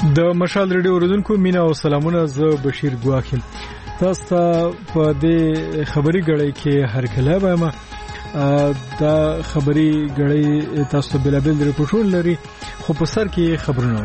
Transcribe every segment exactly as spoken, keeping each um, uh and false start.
د مشال ریډیو اوریدونکو مینا او سلامونه. زه بشیر ګواخیم. تاسو ته په دې خبري غړې کې هر کله وایم دا خبري غړې تاسو ته بلابل رپورټونه لري، خو په سر کې خبرونه.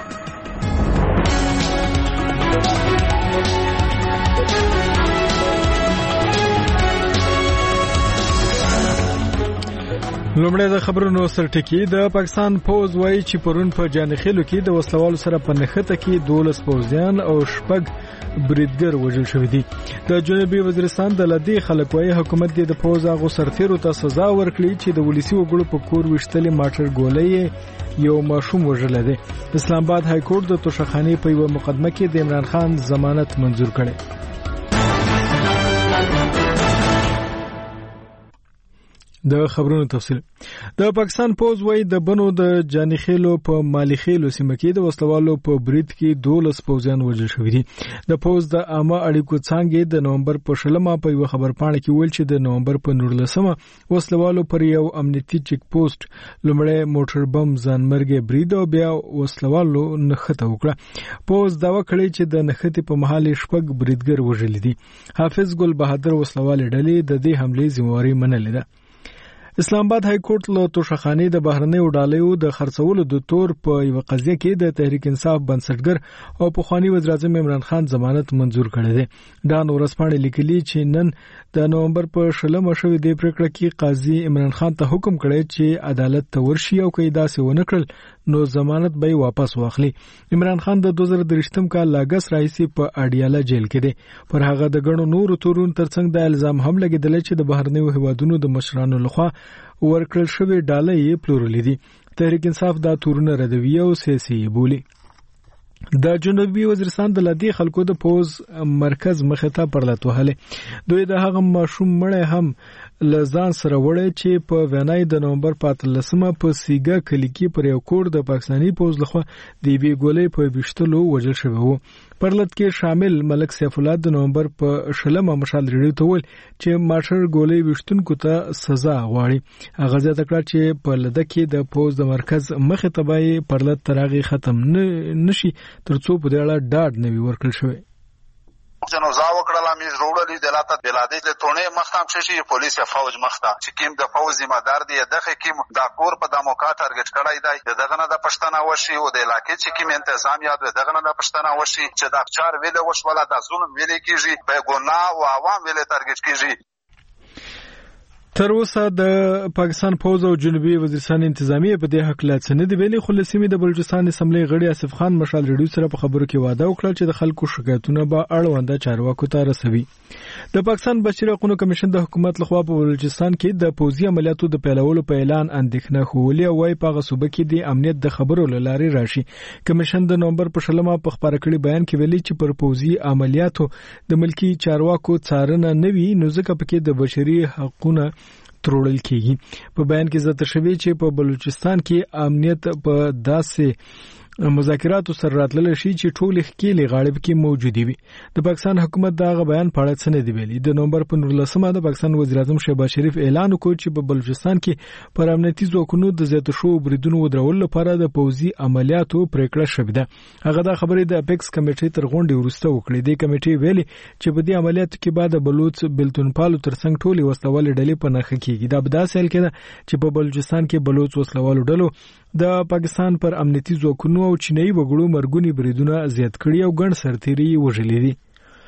لومړی د خبرونو سرټکی. د پاکستان پوز وایي چې پرون په جانخیلو کې د وسلوالو سره په نښته کې دولس پوځیان او شپږ بریدګر وژل شوي دي. د جنوبي وزیرستان د لدی خلک وایي حکومت د پوز هغو سرتیرو ته سزا ورکړي چې د ولسی وګړو په کور وشتلې ماټر ګولۍ یو ماشوم وژل دي. اسلام آباد های کورټ د توشخانې په یو مقدمه کې د عمران خان ضمانت منظور کړي. د خبرونو تفصیل. د پاکستان پوز وایي د بنو د جانخیلو په مالخیلو سیمه کې د وسلوالو په برید کې دولس پوځیان وژل شوي دي. د پوز د عامه اړیکو څانګې د نومبر په شلمه په یو خبرپاڼه کې ویل چې د نومبر په نولسمه وسلوالو پر یو امنیتي چیک پوسټ لومړی موټر بم ځانمرګي برید او بیا وسلوالو نښته وکړه. پوز داوا کړی چې د نښتې په مهال شپږ بریدګر وژل دي. حافظ ګل بهادر وسلوال ډلې د دې حملې ذمہواری منلې ده. اسلام آباد های کورټ له توشخانې د بهرنیو ډالۍ د خرڅولو د تور په یو قضیه کې د تحریک انصاف بنسټګر او پخوانی وزیر اعظم عمران خان ضمانت منظور کړی دی. دا نورسپاڼې لیکلي چې نن د نومبر په شلمه شوې د پریکړه کې قاضي عمران خان ته حکم کړی چې عدالت ته ورشي او کله داسې ونه کړل نو ضمانت به واپس واخلي. عمران خان د دوه زره درې کال لاګس راځي په اډیاله جیل کې دی. پر هغه د غنو نور تورون ترڅنګ د الزام هم لګیدل چې د بهرنیو هیوادونو د مشرانو لخوا ورکړل شوی ډالۍ یې پلورلې دي. تحریک انصاف دا تورونه ردوي او سیاسي بولي. د جنوبي وزیرستان د لدی خلکو د پوز مرکز مخه ته پرلط وهله. دوی د هغه ماشوم مړی هم لزان سره وړي چې په وینای د نومبر په اتلسمه په سیګه کلی کې پر یو کور د پاکستانی پوز لخوا د بي ګولې په بشتلو وژل شوی وو. پرلط کې شامل ملک سیف الله د نومبر په شلمه مشال ریډیو ته ویل چې ماټر ګولې وشتونکو ته سزا غواړي. هغه ځکه کړ چې په لده کې د پوز د مرکز مخه تبای پرلط ترغي ختم نشي ترڅو په دې اړه ډاډ نوي ورکړل شوی. جنو زا وکړه می جوړلې د لاته بلادې له تونه مختام شي پولیس یا فوج مخته چې کیم د فوج ذمہ دار دی دغه کیم دا کور په د موقع ټارګټ کړای دی دغه نه د پښتنه وشي او د علاقې چې کیم تنظیم یاد دغه نه د پښتنه وشي چې دا چار ویل وشوله د ظلم ویل کیږي په ګناه او عوام ویل ټارګټ کیږي. تر اوسه د پاکستان پوز او جنوبي وزیرستان انتظامیه په دې حق لا څه نه دی ویلي، خو لسیمې د بلوچستان اسمبلی غړي آصف خان مشال ریډیو سره په خبرو کې وعده وکړه چې د خلکو شکایتونه به اړونده چارواکو ته رسوي. د پاکستان بشري حقوقو کمیشن د حکومت لخوا په بلوچستان کې د پوځي عملیاتو د پیلولو په اعلان اندېښنه خولي او وايي په غصوبه کې د امنیت د خبرو لاري راشي. کمیشن د نومبر په شلمه په خبره کړي بیان کې ویلي چې پر پوځي عملیاتو د ملکی چارواکو څارنه نوي نو ځکه پکې د بشري حقوقو ترورل کیږي. په بیان کې ذکر شوی چې په بلوچستان کې امنیت په داسې مذاکراتو سره راتلل شي چې ټول ښکېلې غاړب کې موجود وي. د پاکستان حکومت دا غ بیان په اړه څه نه دی ویلي. د نومبر په نولسمه د پاکستان وزیر اعظم شهباز شریف اعلان وکړ چې په بلوچستان کې پر امنیتي ځواکونو د زیات شو بریدونو ودرول لپاره د پوځي عملیاتو پریکړه شوې ده. هغه د خبرې د اپیکس کمیټې تر غونډې وروسته وکړې. د کمیټې ویلي چې په دې عملیاتو کې بعد بلوچ بلتون پالو ترڅنګ ټولي وسلوال ډلې په نخښه کېږي. دا به داسې حل کېده چې په بلوچستان کې بلوچ وسلوالو ډلو د پاکستان پر امنیتي ځواکونو او چینایي وګړو مرګونی بریدونه زیات کړي او ګڼ سرتیري وژلې دي.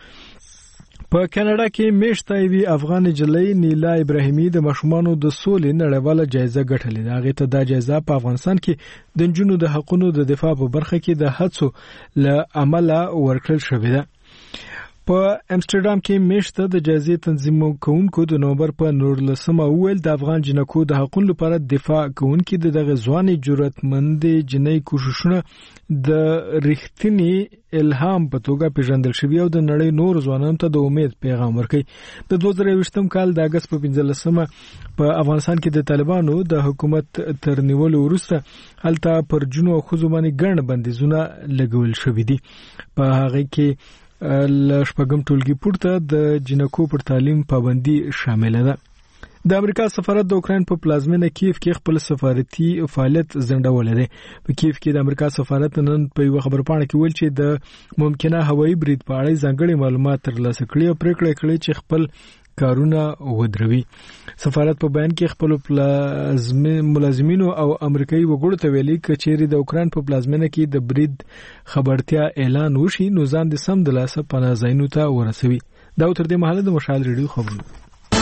په کاناډا کې میشته وی افغان جلۍ نیلا ابراهیمي د ماشومانو د سولې نړیواله جایزه ګټلې ده. هغه ته دا جایزه په افغانستان کې د نجونو د حقوقو د دفاع په برخه کې د هڅو له عمله ورکړل شوې ده. په امستردام کې میشته د جایزې تنظیم کوونکو د نومبر په نولسمه ویل د افغان جنکو د حقوقو لپاره دفاع کوونکي د دغه ځواني جرأتمند جنۍ کوششونه د رښتینی الهام په توګه پیژندل شوی او د نړۍ نور ځوانانو ته د امید پیغام ورکوي. د دوه زره یوولسم کال د اگست په پنځلسمه په افغانستان کې د طالبانو د حکومت تر نیولو وروسته هلته پر جنو او ښځو باندې ګڼ بندیزونه لګول شوي دي. په هغه کې ل شپږم ټولګي پورته د جنکو پر تعلیم پابندي شامل ده. د امریکا سفارت د اوکراین په پلازمینه کیف کې خپل سفارتي فعالیت ځنډولې ده. په کیف کې د امریکا سفارت نن په یو خبرپاڼه کې ویل چې د ممکنه هوایي برید په اړه ځانګړي معلومات ترلاسه کړي او پریکړه کړې چې خپل کارونه ودروي. سفارت په بیان کې خپل پلازمین ملازمینو او امریکایي وګړو ته ویلي چې چیرې د اوکراین په پلازمینه کې د برید خبرتیا اعلان وشي نو ځان د سم د لاسه پناه ځایونو ته ورسوي. دا تر دې مهاله د مشال ریډیو خبرونه.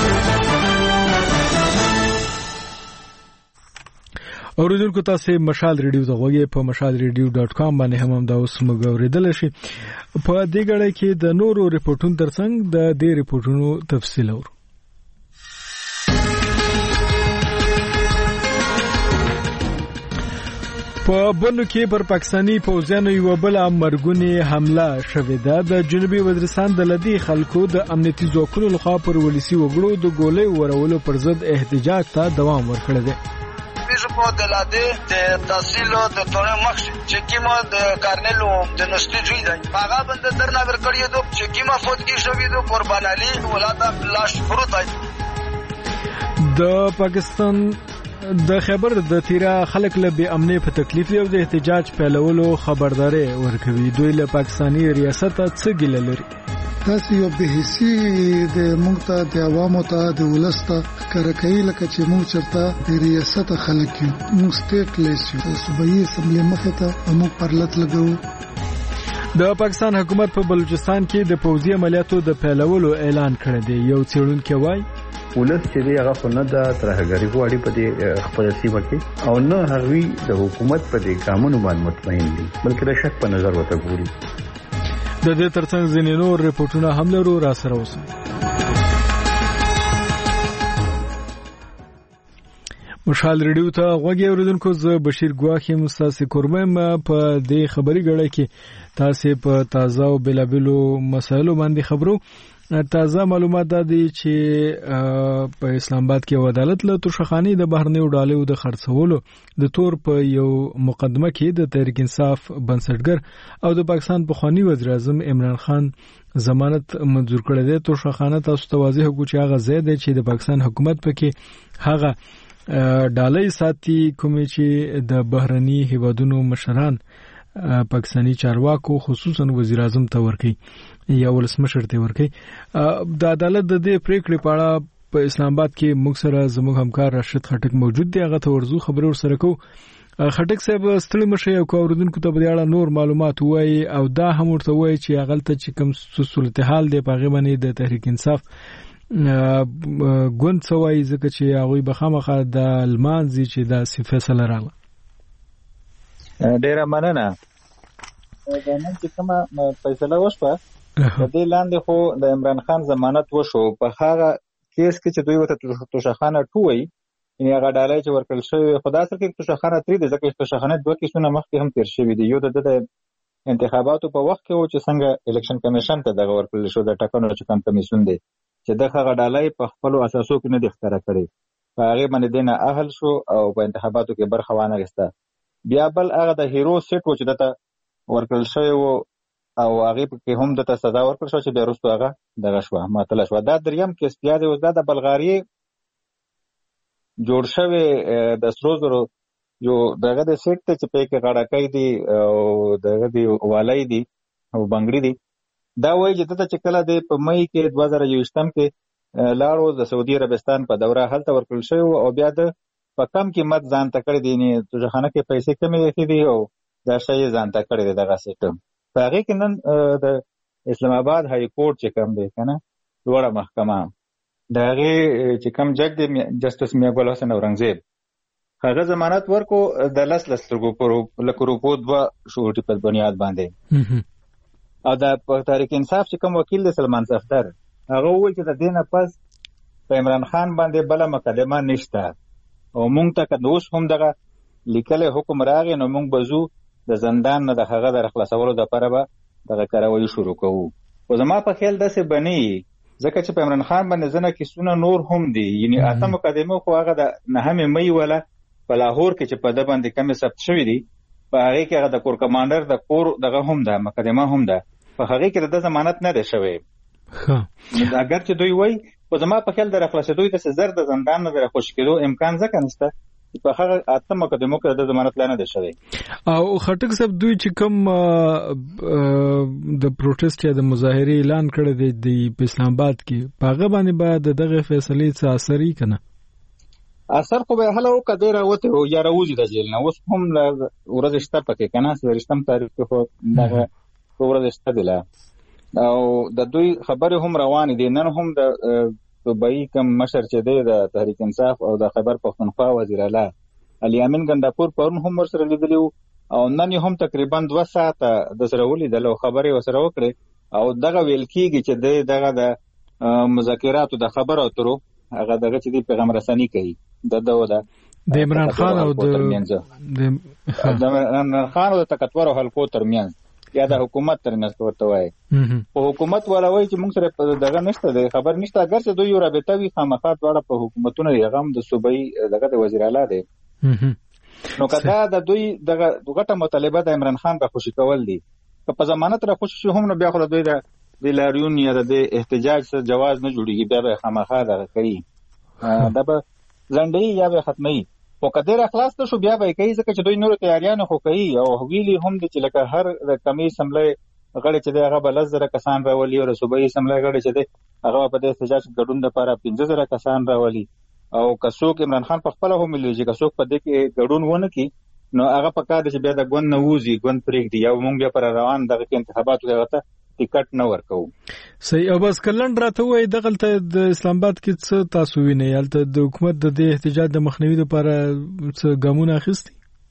اوریدونکو تاسو مشال ریډیو ته غوږی په مشال ریډیو ډاټ کام باندې هم دا اوس موږ اوریدل شي. په دې غړې کې د نورو ریپورتونو ترڅنګ د دې ریپورتونو تفصیل اورو. په بنو کې پر پاکستانی پوځیانو یو بل مرګونی حمله شوې ده. د جنوبي وزیرستان د لدی خلکو د امنیتي ځواکونو لخوا پر ولسی وګړو د ګولۍ ورولو پر ضد احتجاج ته دوام ورکړی دی. po de la de de tahsilo de tone max chekima de karnelo de nostri juida paga band darna ver kariye do chekima fotki shovi do qurban ali ولada lash frutai د پاکستان د خبر د تیرا خلک له بی امنی په تکلیف او د احتجاج پیلولو خبرداري ورکوي. دوی له پاکستانی ریاست څخه ګیله لري. تاسو یو به هیڅ د موږ ته د عوامو ته د ولسته کارکې لکه چې موږ چرته د ریاست خلک یو موږ سټیټ لیسو صوبایي اسمبلی مخه ته موږ پرلط لګو. د پاکستان حکومت په بلوچستان کې د پوځي عملیاتو د پیلولو اعلان کړی دی. یو څېړونکی وایي ولس چې دی هغه خو نه د ترهګری غواړي په دې خپل سیمه کې او نه هغوی د حکومت په دې قانون باندې مطمئن دي بلکې د شک په نظر وته ګوري. د دې ترڅنګ ځینې نور ریپورتونه هم لرو. را سره اوسئ. مشال ریډیو ته غوږی اوریدونکو زه بشیر ګواخی مستاسي کورمم. په دې خبري غړې کې تاسو په تازه او بلابلو مسایلو باندې خبرو. تازه معلومات دي چې په اسلام آباد کې عدالت له توشخانی د بهرنیو ډالو د خرڅولو د تور په یو مقدمه کې د تحریک انصاف بنسټګر او د پاکستان پخوانی وزیر اعظم عمران خان ضمانت منظور کړی دی. توشخانه تاسو ته واضح وکړو چې هغه زیاده چې د پاکستان حکومت پکې هغه ډالۍ ساتي کوم چې د بهرني هیوادونو مشران پاکستانی چارواکو خصوصا وزیر اعظم ته ورکي یا ولسمشر ته ورکي. د عدالت د دې پریکړې په اړه په اسلام آباد کې موږ سره زموږ همکار راشد خټک موجود دی. هغه ته ورزو خبرو سره کو. خټک صاحب ستړي مشه او کوردونکو ته په اړه نور معلومات وایي او دا هم ورته وایي چې هغه ته چې کوم صورتحال دی په غیبه نه د تحریک انصاف ګوند سوای ځکه چې هغه به خامخا د المانزي چې د فیصله راغله. ډیره مننه. دا نن چې کومه فیصله وشوه د دې لاندې خو د عمران خان ضمانت وشو په هغه کیس کې چې دوی وته توشخانه ټوي یعنی هغه ډالۍ چې ورکړل شوی خدا سره کې توشخانه تری د ځکه توشخانه دوه کیسونه مخکې هم تیر شوی دی. یو د انتخاباتو په وخت کې و چې څنګه الیکشن کمیشن ته دغه ورکړل شو د ټاکنو چې کوم کمیسیون دی چې دغه ډالۍ په خپل اساسو کې نه د ښکارا کړي په هغه باندې دینه اهل شو او په انتخاباتو کې برخه وانه غسته. بیا بل هغه د هیرو سیټ و چې دته ورکړل شوی و او هغه کې هم د سزا ورکړل شو چې د روسو هغه دغه شو ماتل شو. دا دریم کې استیاده و د بلغاری جوړ شوی د سروزرو یو دغه د سیټ ته چې په کې غړکې دي او دغه دی والای دي او بنگړي دي. دا وایي چې د چکله د په مې کې دوه زره یوویشتم کې لاړو د سعودي عربستان په دوره هلته ورکړل شوی او بیا د په کم قیمت ځان تکړه دي نه توجخانه کې پیسې کمې دي دي او دا شی ځان تکړه دي دغه سیستم. په هغه کې نن د اسلام آباد های کورټ چې کوم دی کنه لوړه محکمه دا هغه چې کوم جج دی جسټس میاں ګل حسن اورنګزیب هغه ضمانت ورکو د لس لس لکو لکو روپو دوه شوټي په بنیاد باندې. او د تحریک انصاف چې کوم وکیل دی سلمان صفدر هغه وایي چې د دینه پس په عمران خان باندې بل مقدمه نشته او مونږ ته که اوس هم دغه لیکلې حکم راغی نو مونږ به ځو د زندان نه د هغه د خلاصولو دپاره به دغه کاروایي شروع کوو. خو زما په خیال داسې به نه وي ځکه چې په عمران خان باندې ځینې کیسونه نور هم دي. یعنې اته مقدمه خو هغه د نهمې مۍ وله په لاهور کې چې په ده باندې کمې ثبت شوي دي په هغې کې هغه د کور کمانډر د کور دغه هم ده مقدمه هم ده په هغې کې د ده ضمانت نه دی شوی. اگر چې دوی وایي خو زما په خیال د راخلاصېدو د زر د زندان نه د راخوشي کېدو امکان ځکه نشته په هغه اته مقدمو کې د ضمانت لاندې ده شوی. او خټک صاحب دوی چې کوم د پروټیسټ یا د مظاهرې اعلان کړی دی د اسلام آباد کې په هغه باندې به د دغه فیصلې څه اثر یې کنه اثر خو به هله وکړه دی راوته او یا راوځي د جیل نه. اوس هم ورځ شته پکې کنه سرشتم تاریخ کې خو دغه ورځ شته دی لا او د دوی خبرې هم روان دي. نن هم د صوبایي کم مشر چې دی د تحریک انصاف او د خیبر پښتونخوا وزیر اعلی علي امین ګنداپور پرون هم ورسره لیدلی او نن هم تقریبا دوه ساعته د سره ولیدل او خبرې ورسره وکړې او دغه ویل کېږي چې دغه د مذاکراتو د خبرو اترو هغه دغه چې دی پیغام رساني کوي د دغه د عمران خان او د عمران خان او د تکتور حلقو ترمنځ یا د حکومت ترمنځ ورته وایي. په حکومت ولا وایي چې موږ سره دغه نشته د خبر نشته اگر چې دوی یو رابطه وي خامخا دواړه په حکومتونو یې غم د صوبایي دغه د وزیر اعلی دی. نو کدا د دوی دغه غټه مطالبه د عمران خان را خوشی کول دي که په ضمانت را خوشی هم نو بیا خو دوی د لاریون یا د احتجاج سره جواز نه جوړیږي بیا به خامخا دغه کوي دا به ځنډي یا به ختمي. خو کدی اخلاص ته شو بیا به کوي ځکه چې دوی نور تیاریان خو کوي او ویلي هم دي چې لکه هر د کمی سملې غړي چې هغه بل زره کسان راولي او صوبایي سملې غړي چې هغه په دې احتجاج ګډون لپاره پنځه زره کسان راولي او کڅوک عمران خان په خپل هم ملي چې کڅوک په دې کې ګډون ونه کی نو هغه په کار چې بیا د ګوند نووزي ګوند پرېګ دی او موږ بیا پر روان دغه انتخاباتو غوته ټیکټ نه ورکو. صحیح. او بس کلند راته وای دغلته د اسلام آباد کې څه تاسو وینئ یالته د حکومت د دې احتجاج د مخنیوي لپاره څه ګامونه اخیستي؟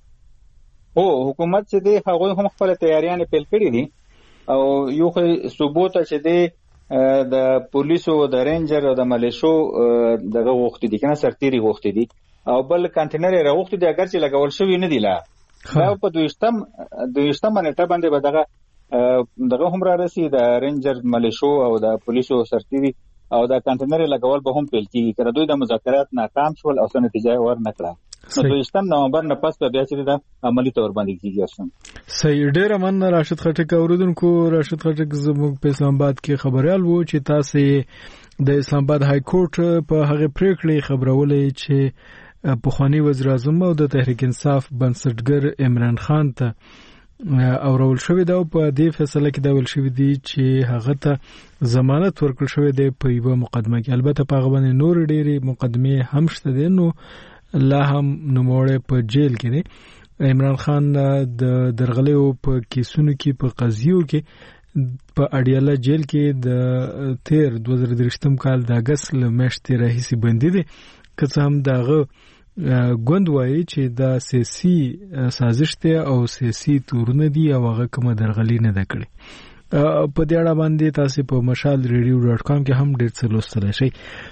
او حکومت چې دی هغه هم خپل تیاریان پیل کړی دي او یو خو ثبوت چې دی د پولیسو د رینجر او د ملیشو دغه وختي دي کنه سرتيري وختي دي او بل کانټینر راوختي دي اگر چې لګول شوی نه دی لا دا په دویشتم دویشتم باندې باندې به دغه دغه هم را رسي د رینجر ملیشو او د پولیسو سرتيري او د کانټینر لګول به هم پیل کیږي کړه دوی د مذاکرات ناکام شول او څه نتیجه ور نه کړه نو دویشتم نومبر نه پس به بیا چې د عملی تور باندې کیږي اصلا. صحیح. ډیر من راشد خټک اوریدونکو راشد خټک زموږ په اسلام آباد کې خبريال وو چې تاسو د اسلام آباد های کورټ په هغه پریکړې خبرولې چې پخوانی وزیر اعظم او د تحریک انصاف بنسټګر عمران خان ته او راول شوی دا په دې فیصله کې دا ول شوی دی چې هغه ته ضمانت ورکړل شوی دی په یوه مقدمه کې. البته په هغه باندې نور ډېری مقدمه هم شته دي نو لا هم نوموړی په جیل کې دی. عمران خان د درغلیو په کیسونو کې په قضیو کې په اډیاله جیل کې د تیر دوه زره درشتم کال د اگست لمشتې راهیسې بندي دي که څه هم دغه ګوند وایي چې دا سیاسي سازش دی او سیاسي تورونه دي او هغه کومه درغلي نه ده کړې. په دې اړه باندې تاسو په مشال ریډیو ډاټ کام کې هم ډېر څه لوستلی شئ.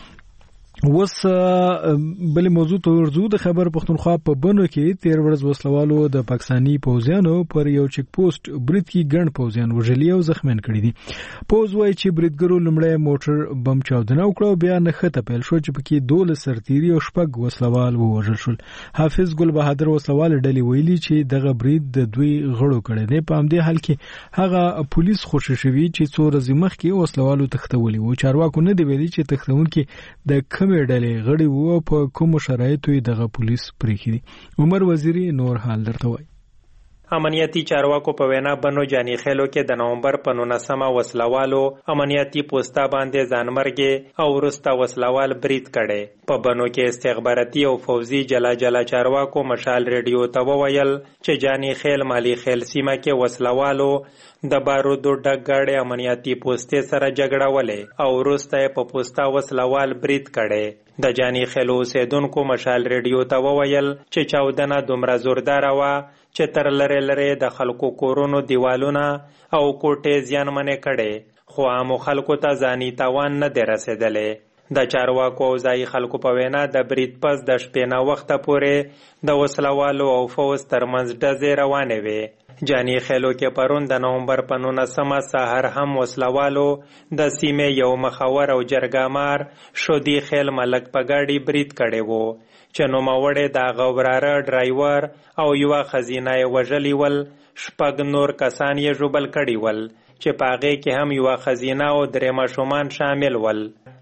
وس بل موضوع ته ورځو. د خیبر پښتونخوا په بنو کې تیر ورځ وسلوالو د پاکستانی پوځیانو پر یو چک پوسټ برید کې ګڼ پوځیان وژلي او زخمیان کړي دي. پوز وایي چې بریدګرو لمړی موټر بم چاودنه وکړه او بیا نښته پیل شو چې پکې دولس سرتیري او شپږ وسلوال ووژل شول. حافظ ګل بهادر وسلوال ډلې ویلي چې دغه برید د دوی غړو کړی دی. په همدې حال کې هغه پولیس خوشی شوي چې څو ورځې مخکې وسلوالو تښتولي وو. چارواکو نه دی ویلي چې تښتونکي د کمې ډلې غړي وو په کوم شرایطو یې دغه پولیس پریښي دي. عمر وزیری نور حال درته وایي. امنیتي چارواکو په وینا بنو جانی خېلو کې د نومبر په نولسمه وسلوالو امنیتي پوسټا باندې ځانمرګي او ورسته وسلوال برید کړي. په بنو کې استخباراتي او فوزي جلا جلا چارواکو مشال ریډیو ته وویل چې جانی خېل مالی خېل سیمه کې وسلوالو د بارودو ډګړې امنیتي پوسټې سره جګړه ولې او ورسته په پوسټا وسلوال برید کړي. د جانی خېلو اوسیدونکو مشال ریډیو ته وویل چې چاودنه دومره زورداره وه چې تر لرې لرې د خلکو کورونو دیوالونه او کوټې زیانمنې کړي خو عامو خلکو ته ځاني تاوان نه دی رسېدلی. د چارواکو او ځایي خلکو په وینا د برید پس د شپې نه وخته پورې د وسلوالو او فوز ترمنځ ډزې روانې وې. جانی خېلو کې پرون د نومبر په نولسمه سهار هم وسلوالو د سیمې یو مخور او جرګامار شودي خېل ملک په ګاډي برید کړی وو چې نوموړی د هغه وراره ډرایور او یوه ښځینه یې وژلي ول. شپږ نور کسان یې ژوبل کړي ول چې په هغې کې هم یوه ښځینه او درې ماشومان شامل ول.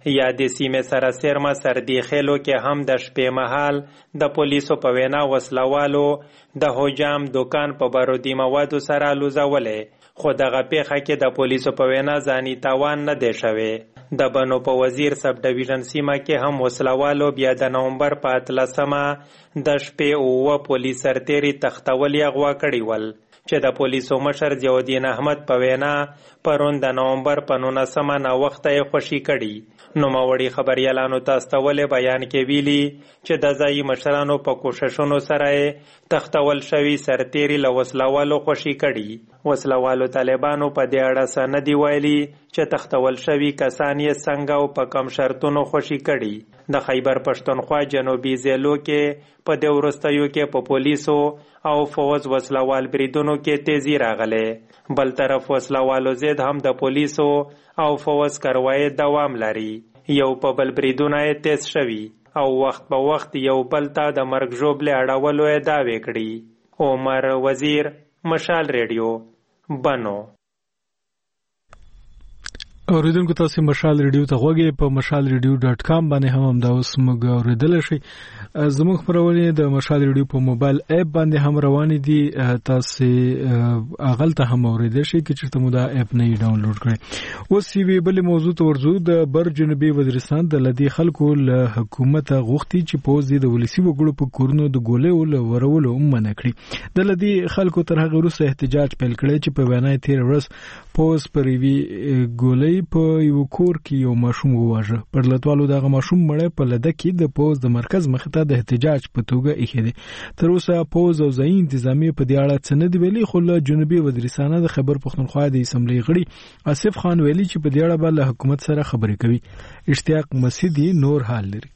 یا د سیمې سره سرمه سردي خېلو کې هم د شپې مهال د پولیسو په وینا وسلوالو د حجام دکان په بارودي موادو سره لوزولې، خو دغه پیښه کې د پولیسو په وینا ځاني تاوان نه دی شوی. د بنو په وزیر سب ډیویژن سیمه کې هم وسلوالو بیا د نومبر په اتلسمه د شپې اووه پولیس سرتیري تختول یا غوا کړي ول، چې د پولیسو مشر ضیاءالدین احمد په وینا پرون د نومبر په نولسمه ناوخته یې خوشي کړي. نوموړي خبریالانو ته استولې بیان کې ویلي چې د ځایي مشرانو په کوششونو سره تختول شوي سرتیري له وسلوالو خوشي کړي. وسلوالو طالبانو په دې اړه څه نه دي ویلي چې تختول شوي کسان یې څنګه او په کم شرطونو خوشي کړي. د خیبر پښتونخوا جنوبي ضلعو کې په دې وروستیو کې په پولیسو او فوج وسلوال بریدونو کې تیزی راغله. بل طرف وسلوالو زید هم د پولیسو او فوج کاروایی دوام لري. یو په بل بریدونه تیز شوي او وخت په وخت یو بل ته د مرګ ژوبلې اړولو یې دعوې کړي. عمر وزیر، مشال ریډیو، بنو. اوریدونکو تاسو مشال ریډیو ته غوږی په مشال ریډیو ډاټ کام باندې هم دا اوس موږ اوریدل شي. زموږ خبرونه د مشال ریډیو په موبایل اپ باندې هم روان دي، تاسو اغل ته هم اوریدل شي چې چرته مو دا اپ نه ډاونلوډ کړئ. اوس وی بل موضوع ته ورځو. د بر جنوبي وزیرستان د لدی خلکو له حکومت غوښتي چې پوز د ولسی وګړو په کورونو د ګولې ول ورولو منع کړي. د لدی خلکو تر هغه وروسته احتجاج پیل کړی چې په وینا تیر ورځ پوز پر وی ګولې په یو کور کې یو ماشوم وواژه. پر لټوالو دغه ماشوم مړ په لده کې د پوز د مرکز مخ ته د احتجاج په توګه ایښی دی. تر اوسه پوز او ځایي انتظامیه په دې اړه څه نه دی ویلي، خو له جنوبي وزیرستان د خیبر پښتونخوا د اسمبلی غړي آصف خان ویلي چې په دې اړه به له حکومت سره خبرې کوي. اشتیاق مسیدي نور حال لري.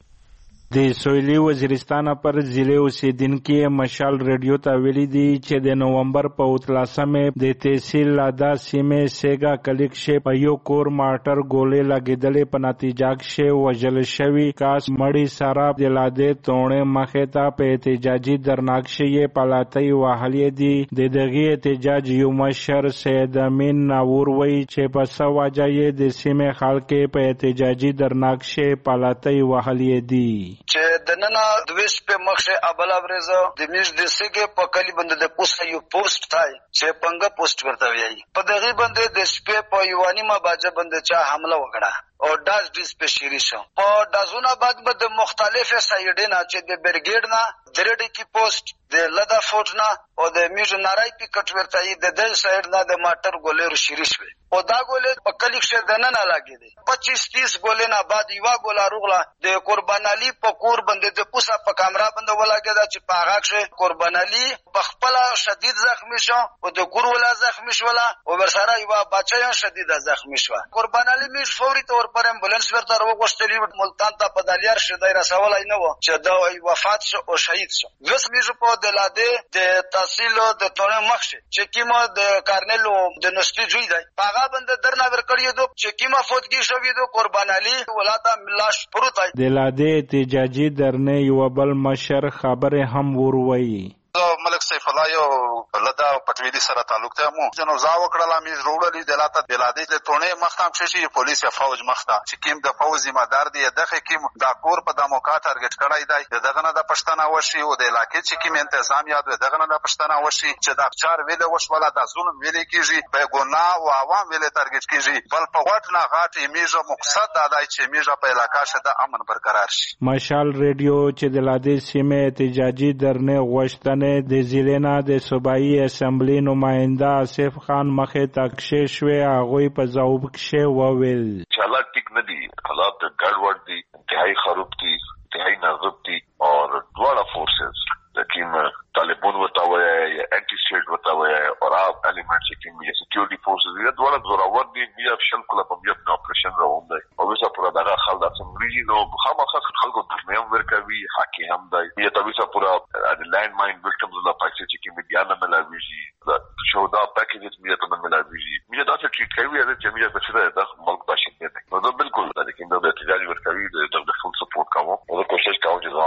د سویلي وزیرستان پر ضلع اوسیدونکو مشال ریډیو ته ویلي دي چې د نومبر په اتلسمه د تحصیل لادا سیمه سیګا کلیک شه په یو کور ماټر ګولې لګیدلې په نتیجه کې وژل شوی کاس مړی سره د لاده تونه مخه ته په احتجاجي درناکشه یې پلاتای وهلې دي. د دغه احتجاج یو مشر سید امین ناور وی چې په سواجه د سیمه خلک په احتجاجي درناکشه پلاتای وهلې دي. چې د نن د ویش په مخه ابل ابرزه د میش د سګه په کلی بند د پوسټ یو پوسټ تای چې پنګه پوسټ ورته ویي په دغه بند د سپې په یوانی ما باجه بند چا حمله وکړه او داس ډیس په شری شو. په دازونه بعد به د مختلفه سایډ نه چې د برګیډ نه درېډ کی پوسټ د لدا فوج نه او د میژ نارای پکټ ورته ای د دل سایډ نه د ماټر ګولې شری شو. او دا ګولې په کلیک شه د نه نه لاګې دي. پچیس تیس ګولې نه بعد یو ګولا روغلا د قربان علي په کور باندې د پوسا په کیمرا باندې ولاګه دا چې پاغاک شه قربان علي په خپل شدید زخمی شو او د کور ولا زخمی شو ولا او ورسره یو بچا شدید زخمی شو. قربان علي میژ فوري تور پر امبولانس ورته وغوښتلی ملتان ته په دالیار شدای رسولای نه و چې دا وفات شو او شهید شو. وس میژ په دلاده د تحصیل د تونه مخشه چې کیمه د کارنلو د نستی جوړ دی هغه بند درنه ورکړی دو چې کیمه فوتګی شوی دو قربان علي ولاده ملاش پروت دی. دلاده احتجاجي درنه یو بل مشر خبره هم وروي. ملک سیف الله یو لدا پټویلی سره تعلق ته مو جنو زا وکړه می زړولې دلاته بلادي له تونه مختام ششي پولیس یا فوج مخته چې کیم د فوج ذمہ دار دی دغه کیم دا کور په د موقع ټارګټ کړای دی دغه نه د پښتنه وشي او د علاقې چې کیم تنظیم یاد دغه نه د پښتنه وشي چې دا چار ویله وشوله د ظلم ویلې کیږي په ګناه او عوام ویلې ټارګټ کیږي بل په وټ نه غاټ میژه مقصد دا دی چې میژه په علاقې شته امن برقرار شي. مشال ریډیو چې د لادي سیمه احتجاجي درنه غوښتنه د ضلع د صوبایي اسمبلی نماینده آصف خان مخه تکشه شوی هغه په ځواب کې وویل چې حالات ټیک نه دي، حالات ګډوډ دي، انتهایی خراب دي، انتهایی نازک دي او دواړه فورسز لیکن طالبان وتاوي یا انټي سټیټ وتاوي او آپ الیمنټ چې می سکیورټي فورسز دي دواړه زوراور دي بیا فشل کله په بیا په اپریشن راوند دي او وسه پورا دغه خلک د سمري نو خامخا خلکو د مېم ورکوي حقي هم دی یا تاسو پورا د لینډ ماین وکټمز لا پاتې چې می بیان نه ملاويږي شو دا پاکیج می ته نه ملاويږي می دا څه ټریټ کوي چې می د څه د ملک باشي نه نو دا بالکل دا کې د احتجاج ورکوي د د فول سپورټ کوم او کوشش کوي چې ځان ورور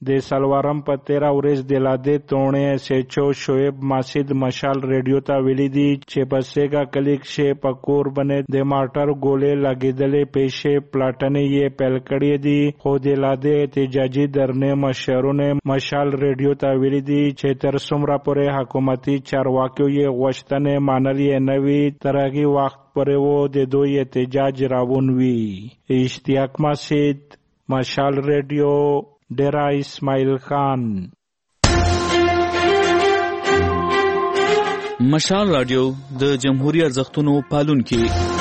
د سلوارم په تیرا ورځ د لاده تونه سچو شعیب ماسید مشال ریډیو ته ویلي دي چې په سیګا کلیک شه په کور باندې د مارټر ګولې لګیدلې پېښې پلاټنې یې پیل کړې دي. خو د لاده احتجاجي درنه مشرونه مشال ریډیو ته ویلي دي چې تر څومره پورې حکومتي چارواکو یې غوښتنې منلې نه وي تر هغه وخت پورې وو د دوی احتجاج راوون وي. اشتیاق ماسید مشال ریډیو ډیرا اسماعیل خان. مشال رادیو د جمهوریت ارزښتونو پالونکي.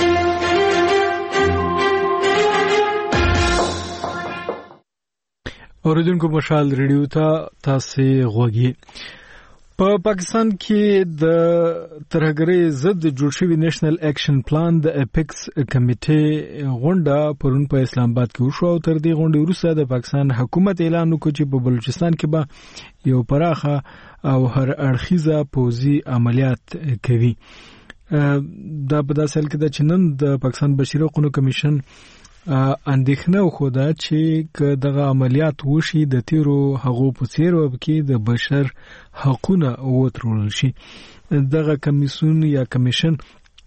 اوریدونکو مشال ریډیو ته تاسو غوږی. په پاکستان کې د ترهګرۍ ضد جوړ شوی نېشنل اکشن پلان د اپیکس کمیټې غونډه پرون په اسلام آباد کې وشو او تر دې غونډې وروسته د پاکستان حکومت اعلان وکړ چې په بلوچستان کې به یو پراخه او هر اړخیزه پوځي عملیات کوي. دا په داسې حال کې ده چې نن د پاکستان بشري حقوقو کمیشن اندېښنه وښوده چې دغه عملیات وشي د تیرو هغو په څیر وبکې د بشر حقونه وترول شي. دغه کمیسیون یا کمیشن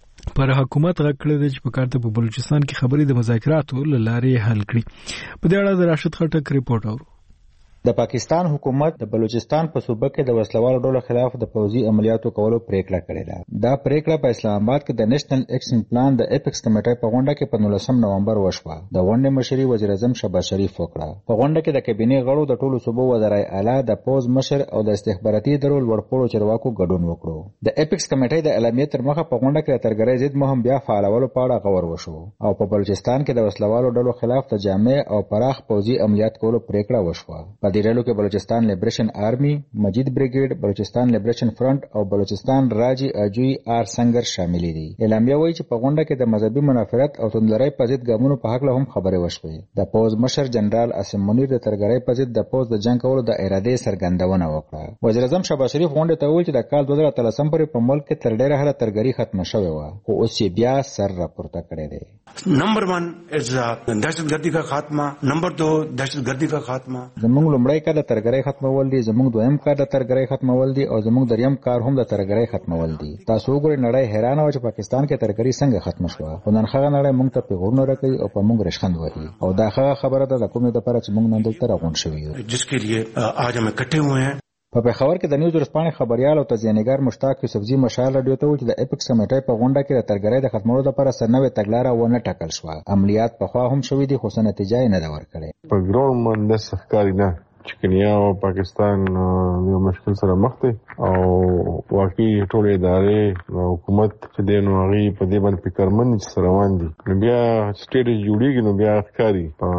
پر حکومت غکړه د چې په کارته په بلوچستان کې خبرې د مذاکراتو لارې حل کړي. په دې اړه د راشد خټک ریپورت اورو. د پاکستان حکومت د بلوچستان په صوبه کې د وسلوالو ډلو خلاف د پوځي عملیاتو کولو پریکړه کړې ده. دا پریکړه په اسلام آباد کې د نېشنل اکشن پلان د اپیکس کمیټې په غونډه کې په نولسم نومبر وشوه. د غونډې مشري وزیر اعظم شهباز شریف وکړه. په غونډه کې د کابینې غړو د ټولو صوبو وزرای اعلی د پوز مشر او د استخباراتي ادارو لوړپوړو چارواکو ګډون وکړو. د اپیکس کمیټې د اعلامیې تر مخه په غونډه کې د ترګرۍ ضد مهم بیا فعالولو په اړه غور وشو او په بلوچستان کې د وسلوالو ډلو خلاف د جامع او پراخ پوځي عملیات کولو پریکړه وشوه. په دې ډلو کې بلوچستان لیبریشن آرمی، مجید بریګیډ، بلوچستان لیبریشن فرنٹ او بلوچستان راجی اجوی آر سنگر شامل دي. اعلامیه وایي چې په غونډه کې د مذهبي منافرت او توندلرۍ په ضد ګامونو په حق له هم خبرې وشوې. د پوز مشر جنرال اسم منیر د ترګرۍ په ضد د پوز د جنگ کولو د ارادې څرګندونه وکړه. وزیر اعظم شهباز شریف غونډه ته وویل چې د کال دوه زره اتلسم پورې په ملک کې تر ډیره حده ترګرۍ ختمه شوې وه، خو اوس یې بیا سر راپورته کړی دی. نمبر ون از دهشتګردي کا خاتمه، نمبر دو دهشتګردي کا خاتمه. زموږ لومړی کار د ترګرۍ ختمول دي، زموږ دویم کار د ترګرۍ ختمول دي او زموږ دریم کار هم د ترګرۍ ختمول دي. تاسو وګورئ نړۍ حیرانه وه چې پاکستان کې ترګرۍ څنګه ختمه شوه، خو نن هغه نړۍ موږ ته پیغورونه راکوي او په موږ رشخند وهي او دا هغه خبره ده د کومې دپاره چې موږ نن دلته راغونډ شوي یو. جسکې لیے آج ہم اکٹھے ہوئے ہیں. په پېښور کې د نیوز ورځپاڼې خبريال او تزیانګر مشتاق یوسفزي مشال رادیو ته وویل چې د اپیکس کمیټې په غونډه کې د ترګرۍ د ختمولو لپاره څه نوې تګلاره ونه ټاکل شوه. عملیات پخوا هم شوي دي خو څه نتیجه یې نه ده ورکړې. په ګراوند باندې ښکاري نه چې کنیا او پاکستان یو مشکل سره مخ دي او واقعي ټول ادارې حکومت چې د نو هغه په دې باندې فکرمن چې روان دي. نو بیا سټیټ جوړیږي نو بیا ښکاري په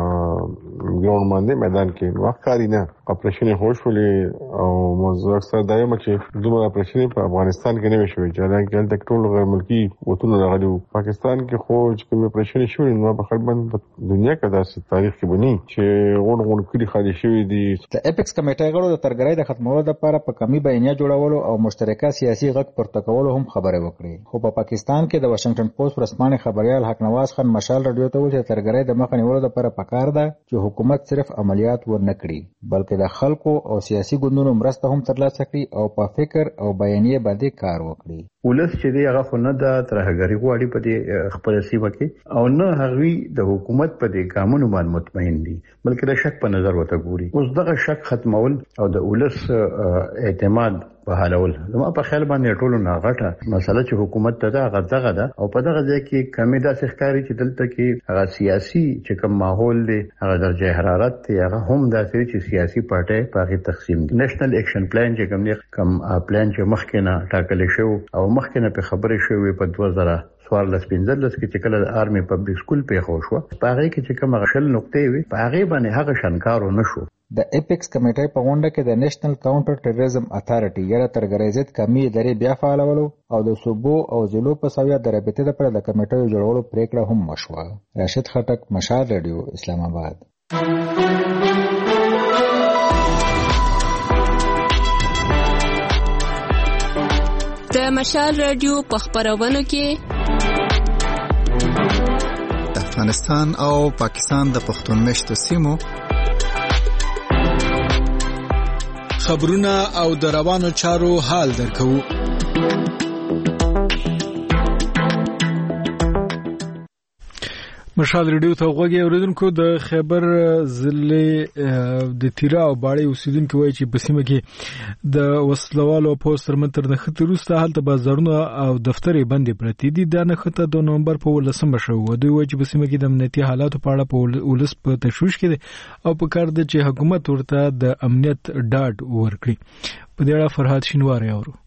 ګراوند باندې میدان کې نو ښکاري نه. اپریشن خوشولې او موضوع اکثر دایمه چې دومره اپریشن په افغانستان کې نه وي شوی چې دا کې تک ټول غیر ملکی وطن راغلي. پاکستان کې خو چې کوم اپریشن شوی نو په خلک دنیا کې داسې تاریخ کې بني چې غون غون کړي خالي شوی دي. د اپیکس کمیټې غړو د ترګرۍ د ختمولو لپاره په کمی بیانیه جوړولو او مشترکه سیاسي غږ پورته کولو هم خبرې وکړې. خو په پاکستان کې د واشنگټن پوسټ ورځپاڼې خبريال حق نواز خان مشال رادیو ته وویل چې ترګرۍ د مخه نیولو لپاره پکار ده چې حکومت صرف عملیات ورنه کړي بلکې د خلکو او سیاسي ګوندونو مرسته هم ترلاسه کړي او په فکر او بیانیه باندې کار وکړي. ولس چې دی هغه خو نه د ترهګري غواړي په دې خپل سیمه کې او نه هغوی د حکومت په دې ګامونو باندې مطمئن دي بلکې د شک په نظر ورته ګوري. اوس دغه شک ختمول او د ولس اعتماد بحالول زما په خیال باندې ټولو نه غټه مسله چې حکومت ته هغه دغه ده او په دغه ځای کې کمی داسې ښکاري چې دلته کې هغه سیاسي چې کوم ماحول دی هغه درجه حرارت دی هغه هم داسې چې سیاسي پارټۍ په هغې تقسیم دي. نېشنل اکشن پلان چې کوم دی کوم پلان چې مخکې نه ټاکلی شو او مخکې نه پې خبرې شوې په دوه زره څوارلس پنځلس کې چې کله د آرمي پبلک سکول پیښو شوه په هغې کې چې کوم هغه شل نقطې وي په هغې باندې هغه شنکار ونه شو. د اپیکس کمیټې په غونډه کې د نېشنل کاونټر ټیرریزم اتھارټي یا ترګرۍ ضد قومي ادارې بیا فعالولو او د صوبو او ضلعو په سویه د رابطې لپاره د کمیټې جوړولو پریکړه هم وشوه. راشد خټک، مشال رادیو، اسلام آباد. د مشال رادیو په خبرونو کې د افغانستان او پاکستان د پښتون مشتو سیمو خبرونه او د روانو چارو حال درکو. مشال ریډیو ته غوږی اوریدونکو د خیبر ضلع د تیرا او باړې اوسیدونکو وایي چې په سیمه کې د وسلوالو پوسټر منتر د خطر وروسته هلته بازارونه او دفترې بندې پرتې دي. دا نښته د نومبر په ولسمه شوه. دوی وایي چې په سیمه کې د امنیتي حالاتو په اړه په ولس په تشویش کې دي او په کار ده چې حکومت ورته د امنیت ډاډ ورکړي. په دې اړه فرهاد شینواری اورو.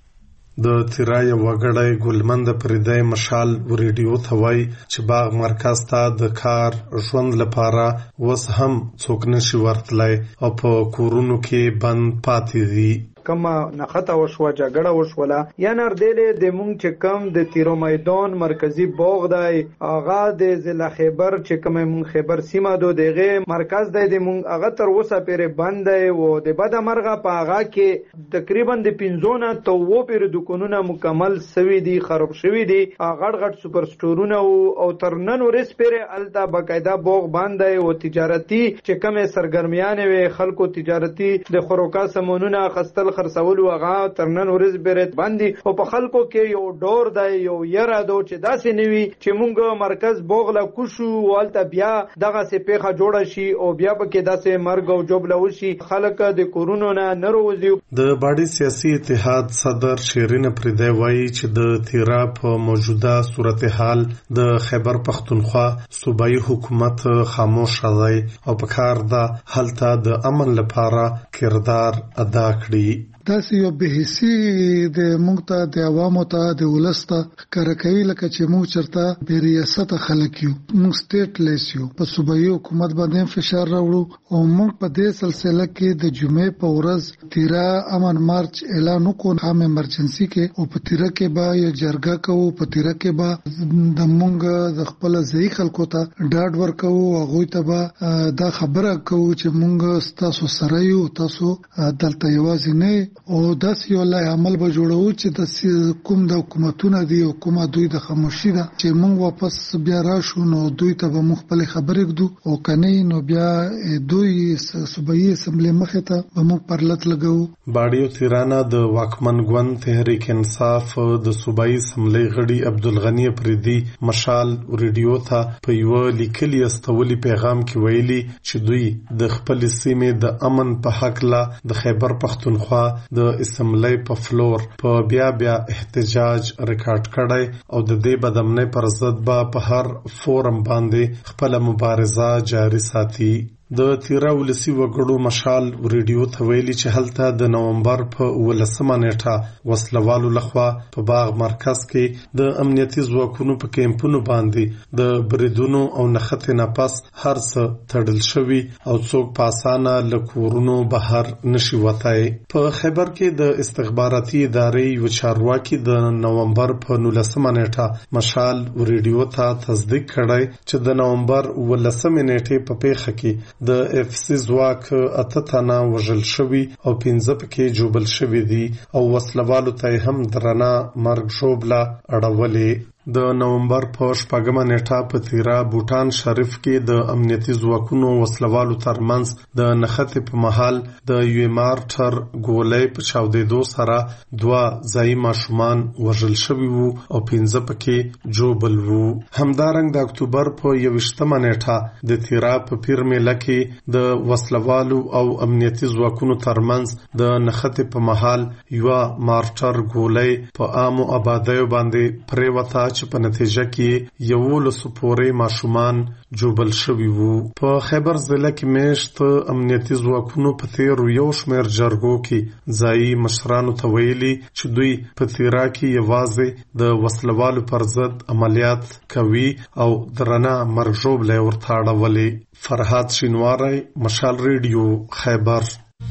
د تیرای وګړی ګلمند پردای مشال ریډیو ته وایي چې باغ مرکز ته د کار ژوند لپاره وس هم څوک نشي ورتلای او په کورونو کې بند پاتې دي. کما نخته وشوه جګړه وشوله یا نردلې د مونږ چې کم د تیرو میدان مرکزی باغ دی هغه د ضلع خیبر چې کوم مونږ خیبر سیمه دو دغه مرکز دی د مونږ هغه تر اوسه پرې بند دی او د بد مرغه په هغه کې تقریبا د پنځونه تو و پرې دکانونه مکمل سوي دي خراب شوي دي غړ غړ سپر سټورونه او تر نن ورځ پرې الته باقاعده باغ بند دی او تجارتي چې کومه سرګرمیان وي خلکو تجارتي د خوراکا سامانونه خستل خرڅول هغه ترنن ورځ بیرت باندې او په خلکو کې یو ډور دی یو یره دو چې داسې نیوي چې مونږ مرکز بوغله کوشو والته بیا دغه سپېخه جوړه شي او بیا به کې داسې مرګ او جوبله وشي خلک د کورونو نه نروزي. د باډي سیاسي اتحاد صدر شیرین پردای وایي چې د تیرا په موجوده صورتحال د خیبر پختونخوا صوبایي حکومت خاموش دی او په کار ده هلته د امن لپاره کردار ادا کړي. داسې یو بهسي د مونږ ته د عوامو ته د ولسته کار کوي لکه چې مونږ چرته به ریاست خلک یو مونږ سټیټ لیس یو په صوبایي حکومت باندې فشار راوړو او مونږ په دې سلسله کې د جمعې په ورځ تیرا امن مارچ اعلان وکړ هم ایمرجنسي کې او په تیرا کې به یو جرګه کوو په تیرا کې به د مونږ د خپل ځای خلکو ته ډاډ ورکو هغه ته به دا خبره کوو چې مونږ تاسو سره یو تاسو دلته یوازې نه او داسې یو لای عمل به جوړو چې د کوم د حکومتونو دی او کومه دوی د خاموشي ده چې مونږ واپس بیا راشو نو دوی ته به مخبل خبرې کړو او کني نو بیا دوی صوبایي اسمبلی مخه ته به مونږ پرلط لګو. باډیو تیرانا د واکمن ګوند تحریک انصاف د صوبایي اسمبلی غړي عبدالغنی پردي مشال ریډیو ته په یو لیکلي استولي پیغام کې ویلي چې دوی د خپل سیمې د امن په حق لا د خیبر پختونخوا د اسمبلی په فلور په بیا بیا احتجاج ریکارډ کړی او د دې بدامنۍ پر ضد به په هر فورم باندې خپل مبارزه جاري ساتي. د تیرا ولسی وګړو مشال ریډیو ته ویلي چې هلته د نومبر په ولسمه نیټه وسلوالو لخوا په باغ مرکز کې د امنیتي ځواکونو په کیمپونو باندې د بریدونو او نښتې نه پس هر څه تړل شوي او څوک په اسانه له کورونو بهر نشي وتای. په خیبر کې د استخباراتي ادارې یو چارواکي د نومبر په نولسمه نیټه مشال ریډیو ته تصدیق کړی چې د نومبر ولسمه نیټې په پیښه کې د اف سی ځواک اته تنه وژل شوي او پنځه پکې جوبل شوي دي او وسلوالو ته هم درنه مرګ ژوبله اړولې. د نومبر په شپږمه نیټه په تیرا بوټان شریف کې د امنیتي ځواکونو وسلوالو ترمنځ د نښتې په مهال د یو مارټر ګولۍ په چاودېدو سره دوه ځایي ماشومان وژل شوي وو او پنځه پکې جوبل وو. همدارنګ د اکتوبر په یویشتمه نیټه د تیرا په پیر میله کې د وسلوالو او امنیتي ځواکونو ترمنځ د نښتې په مهال یو مارټر ګولۍ په عامو آبادیو باندې پریوته چې په نتیجه کې یولسو پورې ماشومان جوبل شوي وو. په خیبر ضلع کې میشت امنیتي ځواکونو په تیرو یو شمېر جرګو کې ځایي مشرانو ته ویلي چې دوی په تیرا کې یوازې د وسلوالو پر ضد عملیات کوي او درنه مرګ ژوبله ورته اړولې. فرهاد شینواری، مشال ریډیو، خیبر.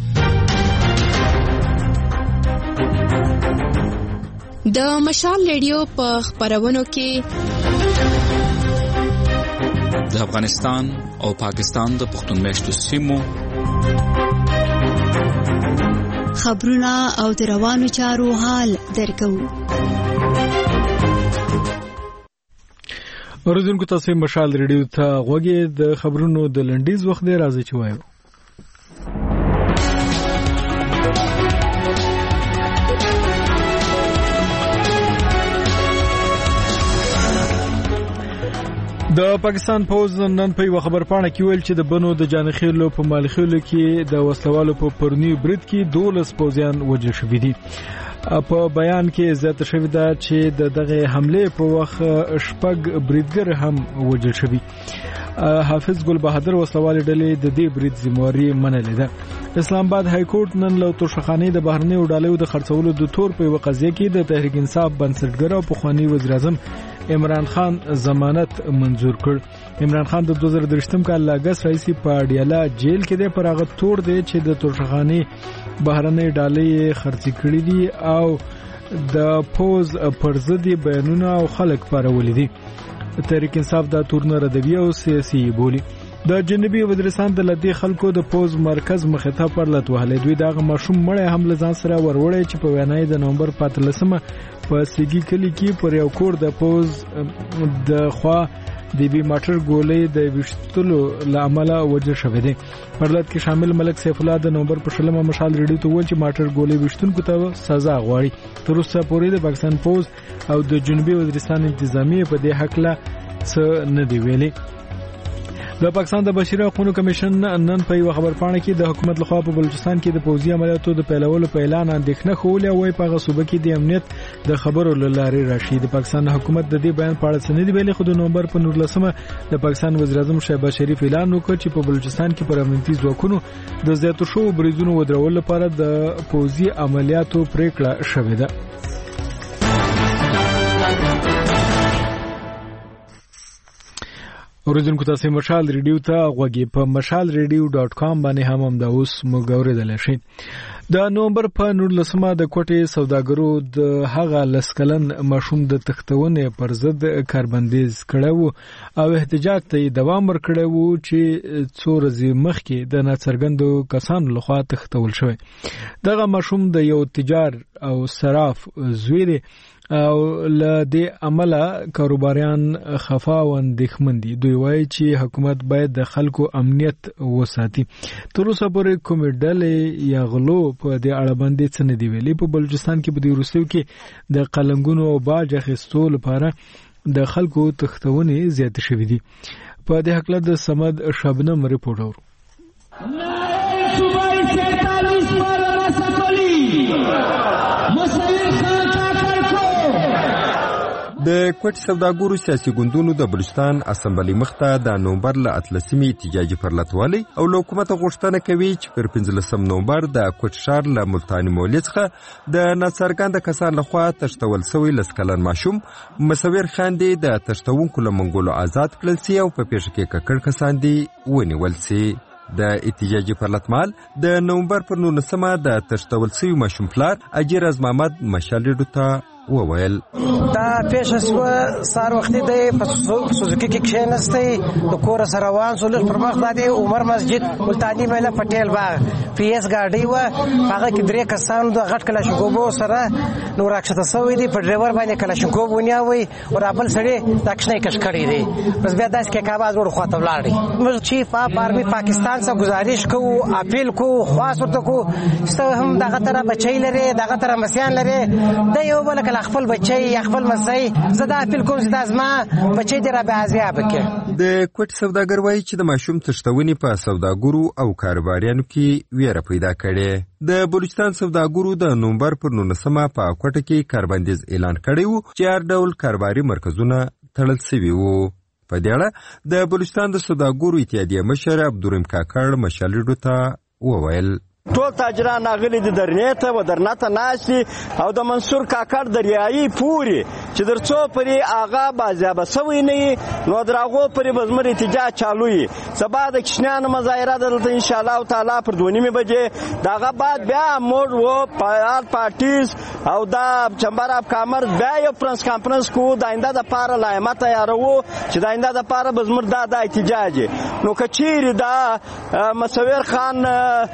د مشال ریډیو په خبرونو کې د افغانستان او پاکستان د پښتون میشتو سیمو خبرونه او د روانو چارو حال درکو. اوریدونکو تاسو مشال ریډیو ته غوږی د خبرونو د لنډیز وخت دی راځي چې وایو. د پاکستان پوز نن په یو خبرپاڼه کې ویل چې د بنو د جانخېلو په مالخېلو کې د وسلوالو په پرونی برید کې دولس پوزیان وژل شوي دي. په بیان کې زیاته شوې ده چې د دغه حمله په وخت شپږ بریدګر هم وژل شوي. حافظ ګل بهادر وسلوال ډلې د دې برید ذمہواری منلې ده. اسلام آباد های کورټ نن له توشخانې د بهرنیو ډالو د خرڅولو د تور په یو قضیه کې د تحریک انصاف بنسټګر او پخوانی وزیر اعظم عمران خان ضمانت منظور کړ. عمران خان د دوه زره درشتم کال لاګس رئیس په اډیالا جیل کې د پراغت تور دی چې د توشخانې بهرنۍ ډالۍ خرڅ کړې دي او د پوز پرزدي بیانونه او خلک پارولې دي. تحریک انصاف دا تورنه ردوی او سیاسي بولی. د جنوبي وزیرستان د لدی خلکو د پوز مرکز مخاطب پر لټ وهلې دوی دغه مشوم مړی هم لزان سره وروړی چې په وینای د نومبر پاتلسمه په سیګي کلی کې پر یو کور د پوز د خوا د بي ماټر ګولې د وشتلو لامل وجه شوه دي. پر لټ کې شامل ملک سیف الله د نومبر په شلمه مشال ریډیو ته ویل چې ماټر ګولې وشتونکو ته سزا غواړي. تر اوسه پورې د پاکستان پوز او د جنوبي وزیرستان انتظامیه په دې حق لا څه نه دی ویلي. د پاکستان د بشري حقوقو کمیشن نن په یو خبرپاڼه کې د حکومت لخوا په بلوچستان کې د پوځي عملیاتو د پیلولو په اعلان اندېښنه خولې او په هغه صوبه کې د امنیت د خبرو لارې راشي. د پاکستان حکومت د دې بیان په اړه څه نه دی ویلي، خو د نومبر په نولسمه د پاکستان وزیر اعظم شهباز شریف اعلان وکړ چې په بلوچستان کې پر امنیتي ځواکونو د زیاتو شو بریدونو ودرولو لپاره د پوځي عملیاتو پریکړه شوې ده. اوریدونکو تاسو مشال ریډیو ته غوږی په مشال ریډیو ډاټ کام باندې هم هم دا اوس موږ اوریدل شئ. د نومبر په نولسمه د کوټې سوداګرو د هغه لسکلن مشوم د تختونې پر ضد کاربندیز کړو او احتجاج ته دوام ورکړو چې څو ورځې مخکې د ناڅرګندو کسانو لخوا تختول شوی. دغه مشوم د یو تجار او صراف زوی او له دې عمله کاروباریان خفا او اندېښمن دي. دوی وایي چې حکومت باید د خلکو امنیت وساتي. تر اوسه پورې کومې ډلې یا غلو په دې اړه باندې څه نه دی ویلي. په بلوچستان کې په دې وروستیو کې د قلنګونو او باج اخیستو لپاره د خلکو تختونې زیاتې شوې دي. په دې هکله د سمد شبنم رپورټ اورو. د کوټ سوداګرو سیاسي ګوندونو د بلوچستان اسمبلی مخته د نومبر له اتلسمې احتجاجي پرلطوالی او له حکومت غوښتنه کوي چې پر پنځلسم نومبر د کوټ ښار له ملتاني مولد څخه د ناڅرګنده کسان لخوا تښتول شوی لسکلن ماشوم مصور خان دی د تښتونکو له منګولو آزاد کړل سي او په پیښه کې ککړ کسان دی ونیول سي. د احتجاجي پرلطمال د نومبر پر نولسمه د تښتول شوی ماشوم پلار اجیر از محمد مشالډو ته وویل دا پیښه سو سار وختي د سوزوکی کې کښینسته د کور سره روان سول پر مخ باندې عمر مسجد ملتانی مله پټیل باغ پی اس گاډي و هغه کې درې کسان د غټ کلاشینکوف سره نور راکښته سوی دي په ډرایور باندې کلاشینکوف ونیاوي او خپل سړي د اکشنې کش کړی دي. بس بیا داس کې کاواز ور خواته ولاړی. موږ چیف اف آرمی پاکستان څخه گزارش کوو، اپیل کوو، خواست ورته کوو چې هم دغه تر بچی لري دغه تر مسیان لري د یو بل خپل بچي خپل مسي زدا اپیل کوم چې دازما بچي دی را به ازیاب کې. د کوټ سوداګر وایي چې د ماشوم تښتونې په سوداګرو او کاروباریانو کې ویره پیدا کړي. د بلوچستان سوداګرو د نومبر پر نولسمه په کوټه کې کاربندیز اعلان کړی وو چې هر ډول کاروباري مرکزونه تړل شوي وو. په دې اړه د بلوچستان د سوداګرو اتحادیه مشر عبدالرحیم کاکړ مشالډو ته وویل ټول تاجران ناغلي د درنیته و درنته ناشي او د منصور کاکړ دریایي پوری چې درڅو پرې آغا بازیابه سوی نه نو دراغو پرې بزمر احتجاج چالوي. سبا د کشنیانو مظاهره دلته ان شاء الله تعالی پر دونیمه بجې داغه بعد بیا موږ و پایال پارټیز او دا چمبر اف کامرس بیا یو پرنس کانفرنس کو د آینده د پاره لایمه تیارو چې د آینده د پاره بزمر دا د احتجاج نو کچیر دا مصور خان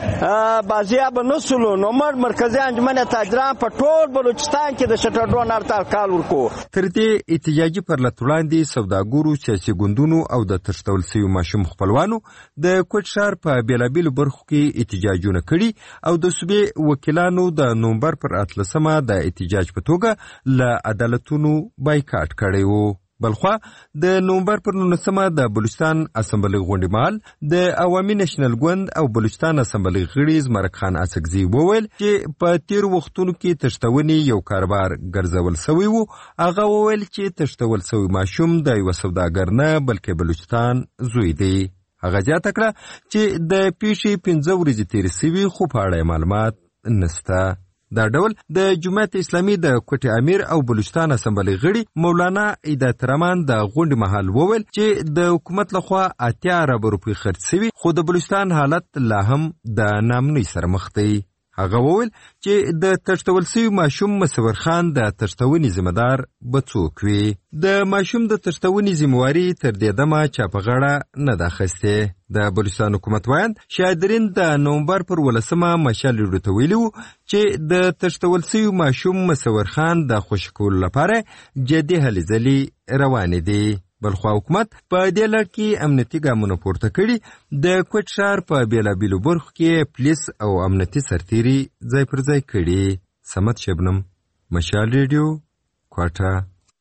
بازیاب نسلو نو مر مرکزی انجمن تاجران په ټول بلوچستان کې د شټرډون هړتال کال ورکو. تر دې احتجاجي پرلط وړاندې سوداګرو سیاسي ګوندونو او د تښتول شوي ماشوم خپلوانو د کوټ ښار په بېلابېلو برخو کې احتجاجونه کړي او د صوبې وکیلانو د نومبر پر اتلسمه د احتجاج په توګه له عدالتونو بایکاټ کړی و. بلخوا د نومبر پر نولسمه د بلوچستان اسمبلی غونډې مهال د عوامي نېشنل ګوند او بلوچستان اسمبلی غړي زمرک خان اسکزي وویل چې په تیر وختونو کې تشتونی یو کاروبار ګرځول شوی وو. هغه وویل چې تشتول شوی ماشوم د یو سوداګر نه بلکې بلوچستان زوی دی. هغه زیاته کړه چې د پیښې پنځه ورځې تېرې شوي خو په اړه معلومات نشته. دا ډول د جماعت اسلامي د کوټې امیر او بلوچستان اسمبلی غړي مولانا عیدت رحمان د غونډې مهال وویل چې د حکومت لخوا اتیا اربه روپۍ خرڅ شوي خو د بلوچستان حالت لا هم د ناامنۍ سره مخ دی. هغه وویل چې د تشتول شوي ماشوم مصور خان د تشتونې ذمہدار به څوک وي. د ماشوم د تشتونې ذمہواري تر دې دمه چا په غاړه نه ده اخیستې. د بلوچستان حکومت وایند شاهدرین د نومبر پر ولسمه مشال ریډیو ته ویلي وو چې د تشتول شوي ماشوم مصور خان د خوشي کولو لپاره جدي هلې ځلې روانې دي. بلخوا حکومت په دې لړ کې امنیتي ګامونه پورته کړي. د کوټ ښار په بېلابېلو برخو کې پولیس او امنیتي سرتیري ځای پر ځای کړي. صمد شبنم، مشال ریډیو، کوټه.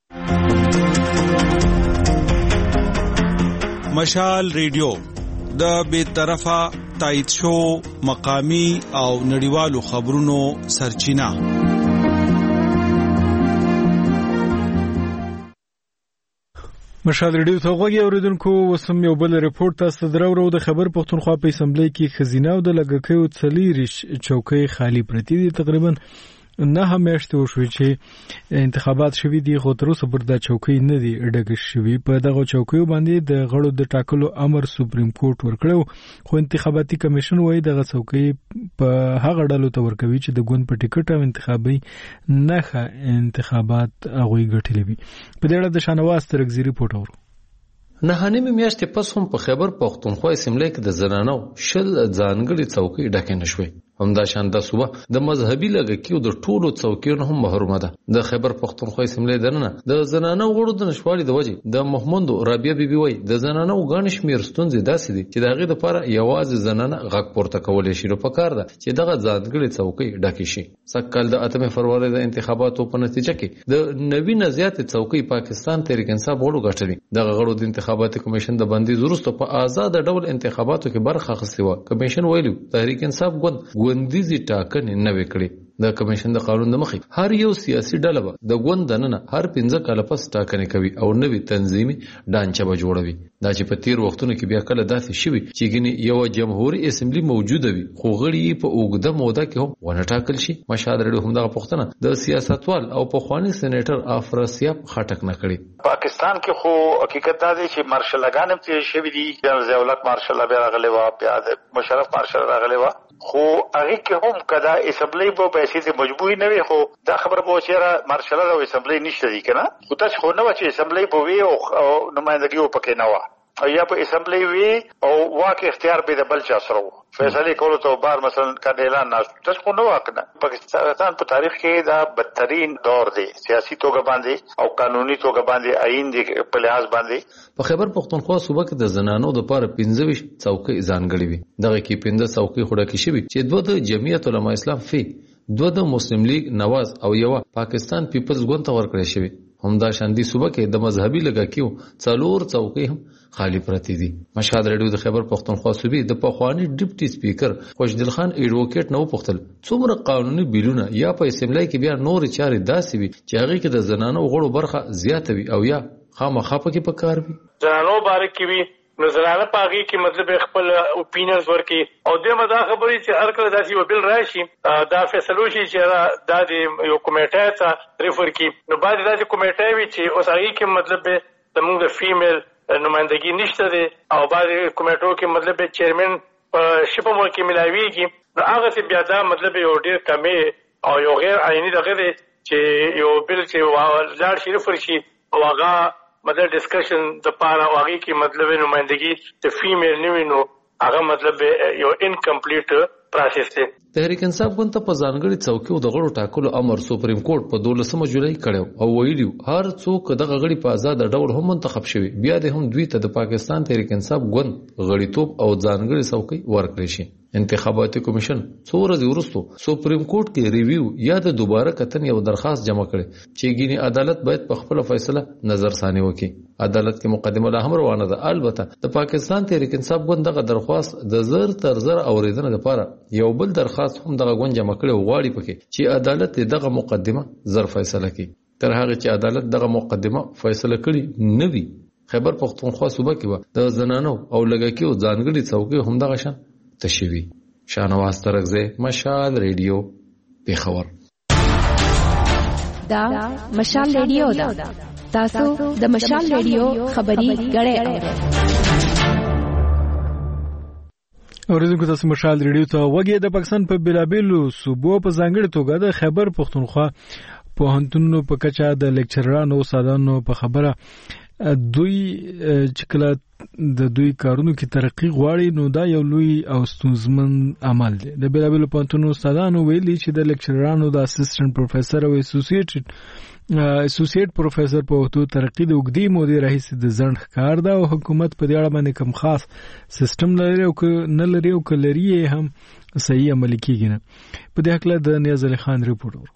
مشال ریډیو د بې طرفه تایید شو مقامی او نړیوالو خبرونو سرچینه. مشال ریډیو ته غوږی اوریدونکو، وسم یو بل ریپورت تاسو درو د خبر پښتونخوا په اسمبلی کې خزینه او د لګکیو څلیریش چوکۍ خالی پرتی دي. تقریبا نه میاشتې وشوي چې انتخابات شوي دي خو تر اوسه پر دا چوکۍ نه دي ډکه شوي. په دغه چوکیو باندې د غړو د ټاکلو امر سپریم کورټ ورکړو خو انتخاباتي کمیشن وایي دغه چوکۍ په هغه ډلو ته ورکوي چې د ګوند په ټیکټ او انتخابي نخه انتخابات هغوی ګټلې وي. په دې اړه د شاهنواز ترکزي ریپورټ اورو. نه نیمه میاشتې پس هم په خیبر پښتونخوا اسمبلی کې د زنانو شل ځانګړي چوکۍ ډکې نشوي. همدا شان د صوبه د مذهبي لګکیو د ټولو څوکیو هم محرومه ده. د خیبر پښتونخوا اسمبلی دننه د زنانو غړو د نشوالي د وجې د محمد رابعه بیبي وای د زنانو غاڼ شمیر ستونزې داسې دي چې دغه لپاره یوازې زنانه غږ پورته کولای شي. نو پکار ده چې دغه ځانګړي چوکۍ ډکې شي. سکهال د اتمه فروری د انتخاباتو په نتیجه کې د نوینه زیات چوکۍ پاکستان تحریک انصاف غړو ګټلې. دغه غړو د انتخاباتي کمیشن د بندي وروسته په آزاد ډول انتخاباتو کې برخه اخیستې و. کمیشن ویلو تحریک انصاف ګوند ګوندیزي ټاکنې نه وکړي. د کمیشن د قانون د مخې هر یو سیاسي ډله به د ګوند دننه هر پنځه کاله پس ټاکنې کوي او نوې تنظیمي ډانچه به جوړوي. دا چې په تیر وختونو کې بیا کله داسې شوي چې ګنې یو جمهوریت اسمبلی موجوده وي خو غړي په اوږده موده کې هم ونه ټاکل شي. مشهد رډیو هم دغه پوښتنه د سیاستوال او پخوانی سېنیټر افراسیاب خټک نه کړي. پاکستان کې خو حقیقت دا دی چې مارشل لاګان هم تیر شوي دي. جنرال ضیاءالحق مارشل بیا راغلی و، بیا مشرف مارشل راغلی و، خو هغه کې هم کدا اسمبلی په پیسې ته مجبوری نه وي. خو دا خبره به چې مارشل او اسمبلی نشته دي کنه. خو تاسو خو نه و چې اسمبلی به وي او نمائندګي پکې نه و او یا په اسمبلی وی او واک اختیار به د بل چا سره و. فیصله کولو ته بار مثلا کړه اعلان نه تاسو خو نه وکنه. پاکستان په تاریخ کې دا بدترین دور دی سیاسي توګه باندې او قانوني توګه باندې آئین دی په لحاظ باندې. په خیبر پښتونخوا صوبه کې د زنانو د پاره پنځه ویشت څوکۍ ځانګړي وي. دغه کې پنځه څوکۍ خړه کې شوي چې دوه د جمعیت علماء اسلام فی، دوه د مسلم لیگ نواز او یو پاکستان پیپلز ګوند ته ورکړل شوی. همدا شاندي صوبه کې د مذهبي لګاکیو څلور څوکۍ هم خالی پرتی دي. مشهد رډیو د خیبر پښتونخوا صوبې د پخوانی ډیپټي سپیکر خوشدل خان ایډوکیټ نو پختل څومره قانوني بیلونه یا په اسمبلی کې بیا نور چارې داسې وي چې هغه کې د زنانو غړو برخه زیاته وي او یا خامخا پکې پکار وي. زنانو باره کې وي نو زنانه پاږي کې مطلب خپل اوپینینز ورکي او دغه دا خبرې چې هر کله داسې یو بل راشي دا فیصلو شي چې دا د یو کمیټه ته ریفر کی. نو بعد داسې کمیټه وي چې اوس هغه کې مطلب زموږ د فیمیل نمائندګي نشته دی او بعد کمیټو کې مطلب چیرمن په شپه مو کې ملاويږي. نو هغه څه بیا دا مطلب یو ډیر کمې او یو غیر عیني دغه دی چې یو بل چې لاړ شي ریفر شي او هغه مطلب ډسکشن د پاره واغی کی مطلب نمائندگی ته فیمیل نیو نو هغه مطلب یو انکمپلیټ پروسس دی. تحریک انصاف ګوند ته په ځانګړي څوکیو د غړو ټاکلو امر سپریم کورټ په دولسمه جولای کړو او ویلیو هر څوک دغه غړي په آزاد ډول هم منتخب شوي. بیا د هم دوی ته د پاکستان تحریک انصاف ګوند غړیتوب او ځانګړي څوکۍ ورکړي شي. انتخاباتي کمیشن څو ورځې وروسته سپریم کورټ کې ریویو یا د دوباره کتن یو درخواست جمع کړي چې ګینی عدالت باید په خپل فیصله نظر ثاني وکړي. عدالت کې مقدمه لا هم روانه ده. البته د پاکستان تحریک انصاف ګوند دغه درخواست د زر تر زر اوریدنه لپاره یو بل درخواست هم دغه ګوند جمع کړي وغواړي پکې چې عدالت دغه مقدمه زر فیصله کړي. تر هغه چې عدالت دغه مقدمه فیصله کړي نه وي خیبر پختونخوا صوبه کې د زنانو او لږکیو ځانګړي څوکۍ هم دغه شان تشوي. شاهنواز ترغزی، مشال ریډیو، پیښور. دا مشال ریډیو ده. تاسو د مشال ریډیو خبري غړې اورئ. اوریدونکو تاسو مشال ریډیو ته وګورئ. د پاکستان په بلابلو صوبو په ځانګړي توګه د خیبر پختونخوا پوهنتونونو په کچه د لیکچرانو استادانو په خبره دوی چې کله د دوی کارونو کې ترقی غواړي نو دا یو لوی او ستونزمن عمل دی. د بلابلو پوهنتونونو استادانو ویلي چې د لیکچرانو د اسسټنټ پروفیسور او اسوسییټ اسوسییټ پروفیسور په وخت ترقی د وګړي مودې راهیسې د ځند ښکار ده او حکومت په دې اړه باندې کوم خاص سیستم لري او نه لري او کلري هم صحیح عملي کیږي نه. په دې حق له د نیاز علي خان ریپورت.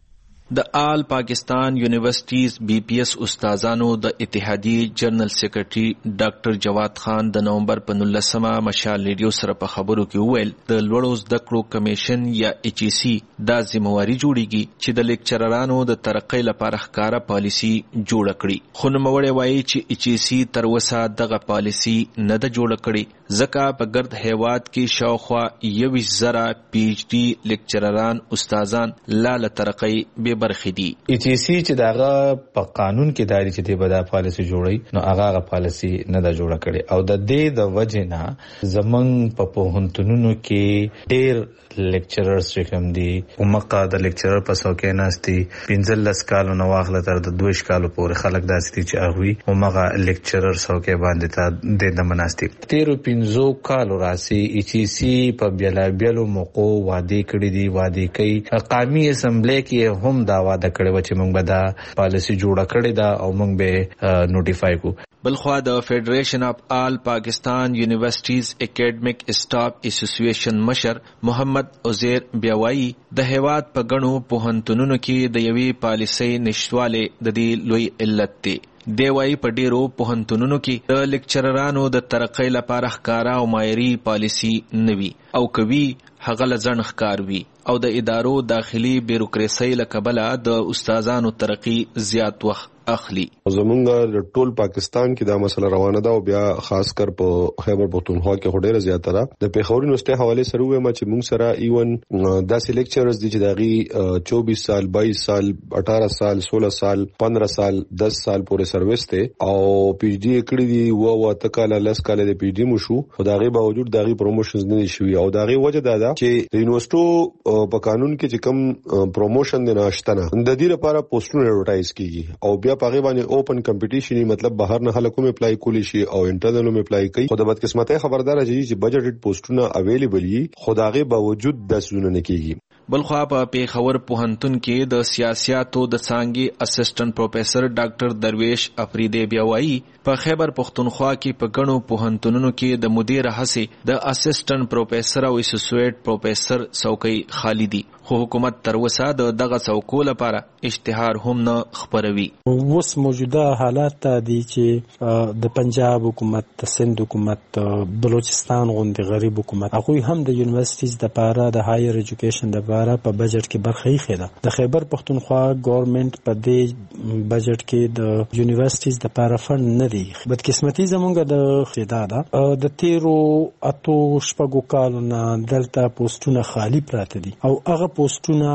د آل پاکستان یونیورسيټیز بی پی ایس استادانو د اتحادیه جنرال سیکریټري ډاکټر جواد خان د نومبر په نولسمه مشال ریډیو سره په خبرو کې وویل د لوړو زده کړو کمیشن یا ایچ ای سی دا ذمہواری جوړیږي چې د لیکچررانو د ترقی لپاره ښکارا پالیسی جوړ کړي. خو نوموړی وایي چې ایچ ای سی تر اوسه دغه پالیسی نه ده جوړ کړي ځکه په ګرد هیواد کې شاوخوا یویش زره پی ایچ ډي لیکچرران استادان لاله ترقی به برخې دي. ایچ ای سی چې داغه په قانون کې دایي چې د بدا پالیسی جوړي نو هغه پالیسی نه دا جوړه کړي او د دې د وجه نه زمنګ په پوهنتونونو کې ډېر لیکچررز چې کوم دي عمقه د لیکچرر په څوکۍ ناشتي پنځلس کالو نو واخله تر د دوه کالو پورې خلک داسې چې هغه عمقه لیکچرر څوکۍ باندې ته د دمناستي تیر پنځو کالو راسي ایچ ای سی په بیلا بیلو موقو وعده کړی دي وعده کوي قومي اسمبلی کې هم دا وعده کړی و چې موږ به دا پالیسی جوړه کړی دا او موږ به نوټیفای کو. بلخوا د فیډریشن اف آل پاکستان یونیورسيټیز اکیډمیک سټاف اسوسییشن مشر محمد عزیر بیاوایی د هیواد په غنو پوهنتونونو کې د یوې پالیسۍ نشټواله د دې لوی علت دی. دی وايي په ډیرو پوهنتونونو کې د لیکچررانو د ترقۍ لپاره ښکارا او مایري پالیسی نوي او کوي هغه لزن ښکار وي او د ادارو داخلي بیروکراسي لکبله د استادانو ترقی زیات وخت اخلي. زمونږ د ټول پاکستان کې دا مسله روانه ده او بیا خاص کر په خیبر پختونخوا کې ډېره زیاته ده. د پیښور یونیورسيټي حواله سره وایم چې موږ سره ایون داسې لیکچررز دي چې داغي چوبیس سال بایس سال اٹھارہ سال سولہ سال پندرہ سال دس سال پورې سروس ته او پی ایچ ډي کړی دي و و تکاله لس کاله د پی ایچ ډي مو شو خو داغي باوجود داغي پروموشنز نه شوي او داغي وجه دا ده چې د یونیورسيټو په قانون کې چې کوم پروموشن نه ناشته نه د دې لپاره پوسټونه اډورټایز کیږي او بیا په غیبه اوپن کمپټیشن مطلب بهر نه خلکو مې اپلای کولی شي او انټرنل مې اپلای کوي. خو د بدقسمتۍ خبردار چې بجټډ پوسټونه اویلیبل وي خو داغه باوجود د سونه نه کیږي. بلخوا په پیښور پوهنتون کې د سیاسياتو د څانګې اسسټنټ پروفیسور ډاکټر درویش افریدی بیاوایی په خیبر پختونخوا کې په غنو پوهنتونونو کې د مدیر هڅه د اسسټنټ پروفیسور او اسوسییټ پروفیسور څوکۍ خالی دي خو حکومت تر اوسه د دغه څوکو لپاره اشتهار هم نه خبروي. اوس موجوده حالات دي چې د پنجاب حکومت، د سند حکومت، بلوچستان غوندي غریب حکومت هغه هم د یونیورسيټیز د لپاره د هایر ایجوکیشن د لپاره په بجټ کې برخه یې خېده. د خیبر پختونخوا ګورنمنت په دې بجټ کې د یونیورسيټیز د لپاره فند نه دی. بدقسمتي زمونږ د خېدا ده د تیرو اتو شپږو کالو نه دلته پوسټونه خالی پراته دي او هغه پوسټونه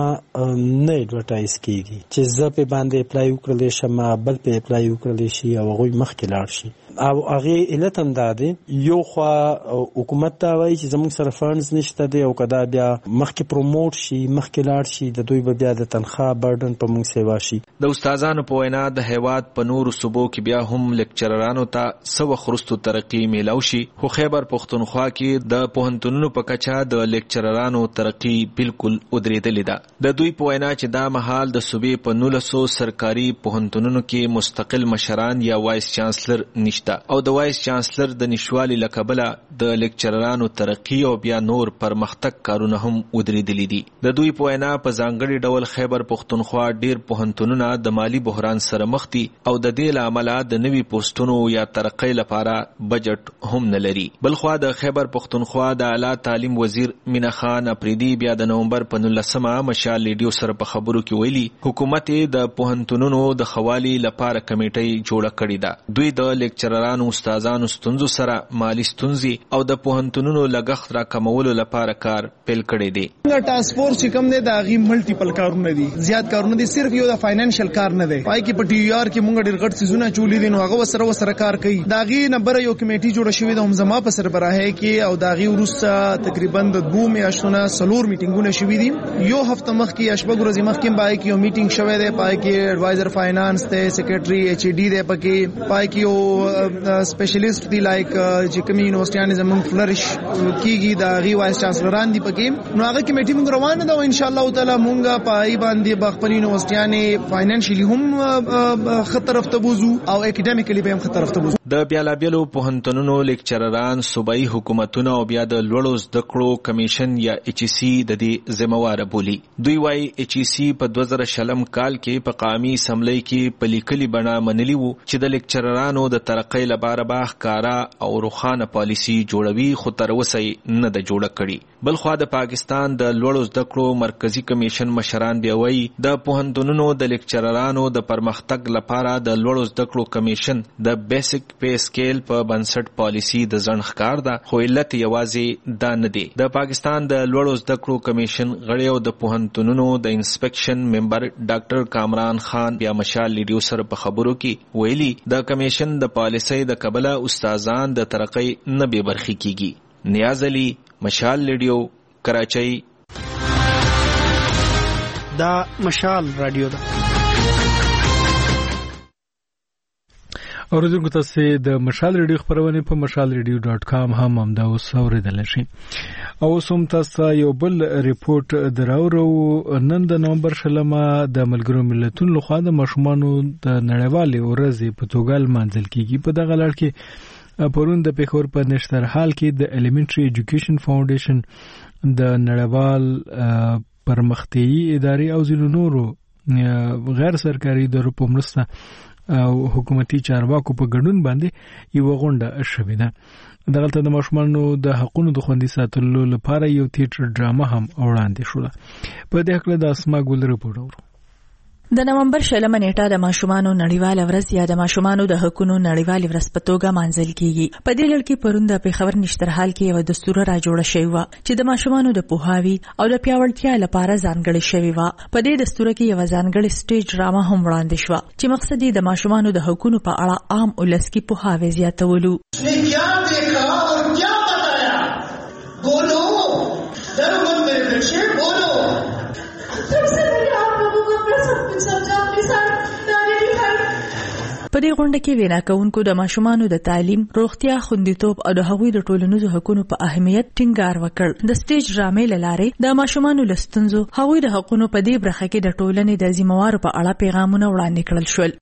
نه اډورټایز کیږي چې زه په باندې اپلای وکړل شم بل په اپلای وکړل شي او هغه مخکې لاړ شي او هغه علت هم داده یو خو حکومت ته وایي چې زموږ سره فانډز نشته دی او کدا بیا مخکې پروموټ شي مخکې لاړ شي د دوی بیا د تنخواه برډن په موږ سیوا شي. د استادانو په وینا د هیواد په نورو صوبو کې بیا هم لیکچررانو ته سو خرستو ترقی میلاو شي خو خیبر پختونخوا کې د پوهنتونونو په کچا د لیکچررانو ترقی بالکل ودرېدلې ده. د دوی په وینا چې دا مهال د صوبې په نولسو سرکاري پوهنتونونو کې مستقل مشران یا وایس چانسلر نشته نشته او د وایس چانسلر د نشوالي لکبله د لیکچررانو ترقی او بیا نور پرمختګ کارونه هم ودرېدلي دي. د دوی په وینا په ځانګړي ډول خیبر پښتونخوا ډیر پوهنتونونه د مالی بحران سره مخ دي او د دې له امله د نوي پوسټونو یا ترقی لپاره بجټ هم نه لري. بلخوا د خیبر پښتونخوا د اعلی تعلیم وزیر مینا خان اپریدي بیا د نومبر په نولسمه مشال ریډیو سره په خبرو کې ویلي حکومت د پوهنتونونو د خوالي لپاره کمیټې جوړه کړې ده. دوی د لیکچررانو استادانو ستونزو سره مالی ستونزې او د پوهنتونونو لګښت را کمولو لپاره کار پیل کړی دی. ټاسک فورس چې کوم دی دا غي ملټیپل کارونه دي، زیات کارونه دي، صرف یو د فاینانشل کار نه دی. پای کې په ټي آر کې مونږ ډېر غټ سيزونه چولې دي نو هغه وسره وسره کار کوي. دا غي نمبر یو کمیټي جوړه شوې ده هم زما په سربراهي کې او دا غي ورسره تقریبا د دوه میاشتونو سلور میټینګونه شوې دي. یو هفته مخکې اشبګ ورځې مخکې پای کې یو میټینګ شوی دی، پای کې ایڈوائزر فائنانس ته سیکریټري ایچ ای ډی دی، پکې پای کې یو سپیشلیست دی لایک چې کومي یونیورسيټیانو زمون فلریش کیږي دا غي وایس چانسلران دی پکې. نو هغه کمیټي موږ روانه ده او ان شاء الله تعالی موږ پای باندې بخپل یونیورسيټیانو فاینانشلی هم خطر افتبوزو او اکیډمیکلی به هم خطر افتبوزو. د بیلابیلو پوهنتونونو لیکچرران صوبایي حکومتونه او بیا د لوړو زده کړو کمیشن یا ایچ ای سی د دې ذمہوار بولی. دوی وايي ایچ ای سی په دوه زره شلم کال کې په قومي اسمبلی کې په لیکلي بڼه منلي وو چې د لیکچررانو د ترقۍ لپاره به ښکارا او روښانه پالیسي جوړوي، خو تر اوسه نه ده جوړه کړې. بلخوا د پاکستان د لوړو زده کړو مرکزی کمیشن مشران بیا وایي د پوهنتونونو د لیکچررانو د پرمختګ لپاره د لوړو زده کړو کمیشن د بیسیک پی سکیل په بنسټ پالیسي د ځنډ ښکار ده، خو علت یوازې دا نه دی. د پاکستان د لوړو زده کړو کمیشن غړی او د پوهنتونونو د انسپیکشن ممبر ډاکټر کامران خان بیا مشال ریډیو سره په خبرو کې ویلي د کمیشن د پالیسۍ د کبله استادان د ترقۍ نه بې برخې کیږي. نیاز علي، مشال ریډیو، کراچۍ. دا مشال رادیو ده. اوریدونکو تاسو د مشال ریډیو خبرونه په مشال ریډیو ډاټ کام هم همدا اوس اوریدل شئ. او سوم تاسو یو بل ریپورت دراورو. نن د نومبر شلمه د ملګرو ملتونو لخوا د ماشومانو د نړیوالې ورځې په توګه لمانځل کیږي. په دغه لړ کې پرون د پیښور په نشتر حال کې د الیمنټری ایجوکیشن فاونډیشن د نړیوال پرمختیایي ادارې او ځینو نورو غیر سرکاري ادارو په مرسته او حکومتي چارواکو په ګډون باندې یو غونډه شوې ده. دغلته د ماشومانو د حقوقو د خوندي ساتلو لپاره یو تیاتر ډرامه هم وړاندې شوه. په دې حق له د اسما ګل رپورټ اورو. د نومبر شلمه نیټه د ماشومانو نړیواله ورځ یا د ماشومانو د حقوقو نړیواله ورځ په توګه مانځل کیږي. په دې لړ کې پرون د پیښور نشترحال کې یو دستور را جوړ شوی و چې د ماشومانو د پوهاوي او د پیاوړتیا لپاره ځانګړی شوی و. په دې دستور کې یو ځانګړی سټیج ډرامه هم وړاندې شو چې مقصد یې د ماشومانو د حقوقو په اړه عام ولس کې پوهاوی زیاتولو. په دې غونډه کې وینا کوونکو د ماشومانو د تعلیم، روغتیا، خوندیتوب او د هغوی د ټولنیزو حقوقو په اهمیت ټینګار وکړ. د سټیج ډرامې له لارې د ماشومانو له ستونزو، هغوی د حقوقو په دې برخه کې د ټولنې د ذمہوارو په اړه پیغامونه وړاندې کړل شول.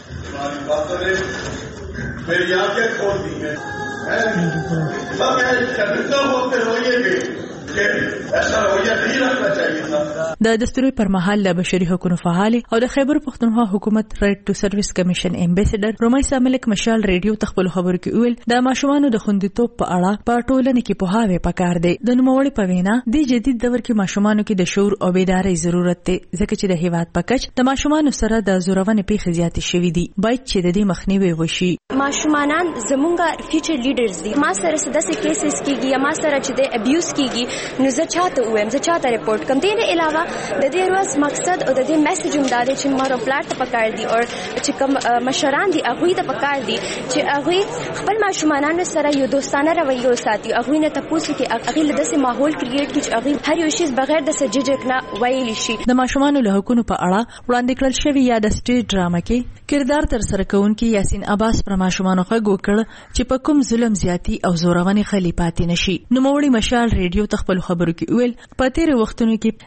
د دستوري پر مهال د بشري حقوقو فعال او د خیبر پښتونخوا حکومت رائټ ټو سرویس کمیشن امبیسډر رومیسا ملک مشال ریډیو تخپل خبرو کې ویل د ماشومانو د خوندیتوب په اړه په ټولنه کې پوهاوی پکار دی. د نوموړي په وینا د جدید دور کې ماشومانو کې د شعور او بیدارۍ ضرورت دی ځکه چې د هیواد په کچ د ماشومانو سره د زورونې پیښې زیاتې شوې دي. باید چې د دې مخنیوي وشي. ماشومان زمونږه فیوچر لیډرز دي. ما سره سداسې کیسز کیږي یا ما سره چې د ابیوز کیږي نو زه چاته وایم، زه چاته ریپورت کوم. دې نه علاوه د دې ورځ مقصد او د دې میسج هم دا دی چې مارو پلاټ ته پکار دي او چې کوم مشران دي هغوی ته پکار دي چې هغوی خپل ماشومانانو سره یو دوستانه رویه وساتي. هغوی نه تاسو کې هغوی له داسې ماحول کریټ کړي چې هغوی هر یو شی بغیر د سججک نه ویلی شي. د ماشومانو له حقوقو په اړه وړاندې کړل شوی یا د سټیج ډرامه کې کردار تر سره کوونکی یاسین عباس پر ماشومانو غږ وکړ چې په کوم ظلم زیاتی او زورونې خلی پاتې نشي. نو موري مشال ریډیو تخپل خبرو کې ویل په تیر وختونو کې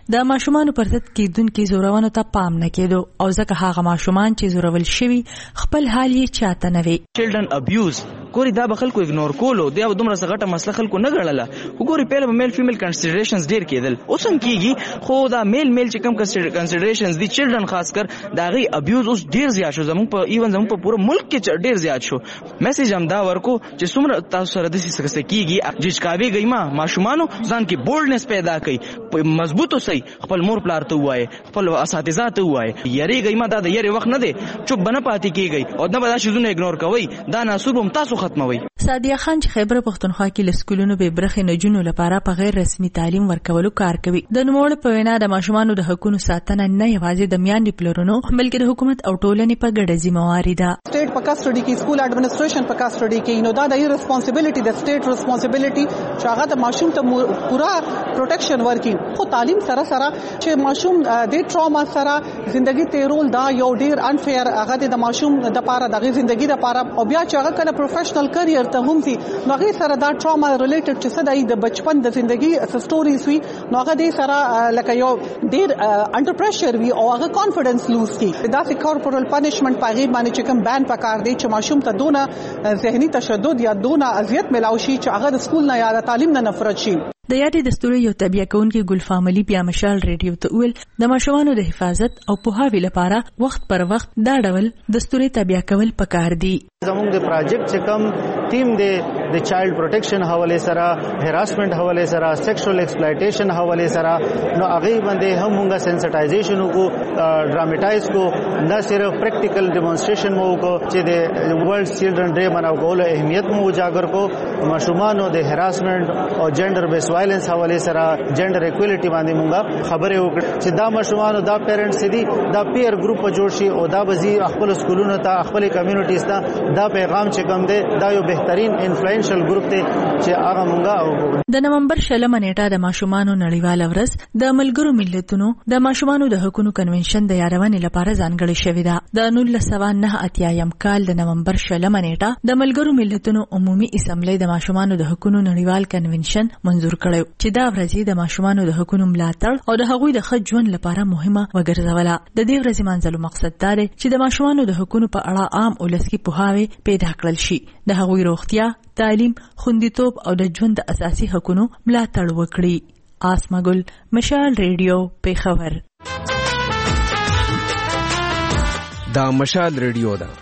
د ماشومان پر ضد کېدونکو زورونو ته پام نه کېدو او ځکه هغه ماشومان چې زورول شوي خپل حال یې چاته نه وي. چلډرن ابیوز ګوري دا به خلکو اګنور کولو دا دومره څه غټه مسله خلکو نه ګڼله. وګوري پیله به میل فیمیل کنسیډریشنز ډیر کېدل، اوس هم کېږي، خو دا میل میل چې کوم کنسیډریشنز دي چلډرن خاص کر د هغې ابیوز اوس ډیر زیات شو. زموږ په ایون زموږ په پوره ملک کې ډیر زیات شو. میسیج هم دا ورکو چې څومره تاسو سره داسې څه کېږي جچکاوېږئ ما ماشومانو ځان کې بولډنس پیدا کړئ، مضبوط اوسئ، خپل مور پلار ته ووایئ، خپل اساتذه ته ووایئ، یریږئ ما دا د یرې وخت نه دی، چوپ به نه پاتې کېږئ او نه به دا شیزونه اګنور کوئ، دا ناسوب هم تاسو ختموئ. سادیه خان چې خیبر پښتونخوا کې له سکولونو بې برخې نجونو لپاره په غیر رسمي تعلیم ورکولو کار کوي. د نوموړي په وینا د ماشومانو د حقونو ساتنه نه یوازې د میندې پلرونو بلکې د حکومت او ټولنې په ګډه ذمہواري ده. سټیټ په کسټډي کې، سکول اډمنسټریشن په کسټډي کې، نو دا د ریسپانسیبিলিټي د سټیټ ریسپانسیبিলিټي چې هغه د ماشوم ته پورا پروټیکشن ورکړي. خو تعلیم سره سره چې ماشوم د ټراما سره ژوندۍ تیرول دا یو ډیر انفیر هغه د ماشوم د لپاره د ژوندۍ د لپاره او بیا چې هغه کله پروفیشنل کرییر ته هم سي نو هغه سره دا ټراما ریلیټډ چې څه د بچپن د ژوندۍ سټوريز وي نو هغه د سره لکه یو ډیر انډر پریشر وي او هغه کانفیډنس لوز کی. دا سي کارپورل پنیشمنت پاغي باندې چې کوم بان پکار دی چې ماشوم ته دونه ذهني تشدد یا دونه اذیت ملاوي شي چې هغه د سکول نه یا د تعلیم نه نفرت شي. د یادې دستور یو تبعیه کوونکی ګلفاملی بیا مشال ریډیو ته ویل د ماشومانو د حفاظت او پوهاوي لپاره وخت پر وخت دا ډول دستور تبعیه کول پکار دي. زموږ د پروجیکټ چې کوم ټیم دی د چایلډ پروټیکشن حواله سره، هراسمنت حواله سره، سیکشوال ایکسپلایټیشن حواله سره نو هغه باندې هم موږ سنسټایزیشن وکړو، ډرامټایز کو، نه صرف پریکټیکل ډیمونستریشن مو وکړو چې د ورلد چلډرن ډے مناو کولو اهمیت مو اجاگر کو. ماشومانو د هراسمنت او جنډر بیس وایلنس حواله سره جنډر ایکوالټی باندې موږ خبرې وکړو چې دا ماشومانو دا پیرنټس دي دا پیر ګروپ جوړ شي او دا بزی خپل سکولونو ته خپل کمیونټیز ته دا پیغام چې کوم دی دا یو بهترین انفلوئنشل ګروپ دی چې هغه موږ. د نومبر شلمه نیټه د ماشومانو نړیواله ورځ د ملګرو ملتونو د ماشومانو د حقوقو کنونشن د یادونې لپاره ځانګړې شوې ده. د نولس سوه نهه اتیایم کال د نومبر شلمه نیټه د ملګرو ملتونو عمومي اسمبلی د ماشومانو د حقوقو نړیوال کنونشن منظور کړو چې دا ورځ د ماشومانو د حقوقو ملاتړ او د هغوی د ښه ژوند لپاره مهمه وګرځوله. د دې ورځې منځلو مقصد دا دی چې د ماشومانو د حقوقو په اړه عام ولسي پوهاوی پیدا کړل شي، د هغوی روغتیا، تعلیم، خوندیتوب او د ژوند د اساسي حقوقو ملاتړ وکړي. آسما ګل، مشال ریډیو، پیښور. دا مشال ریډیو ده.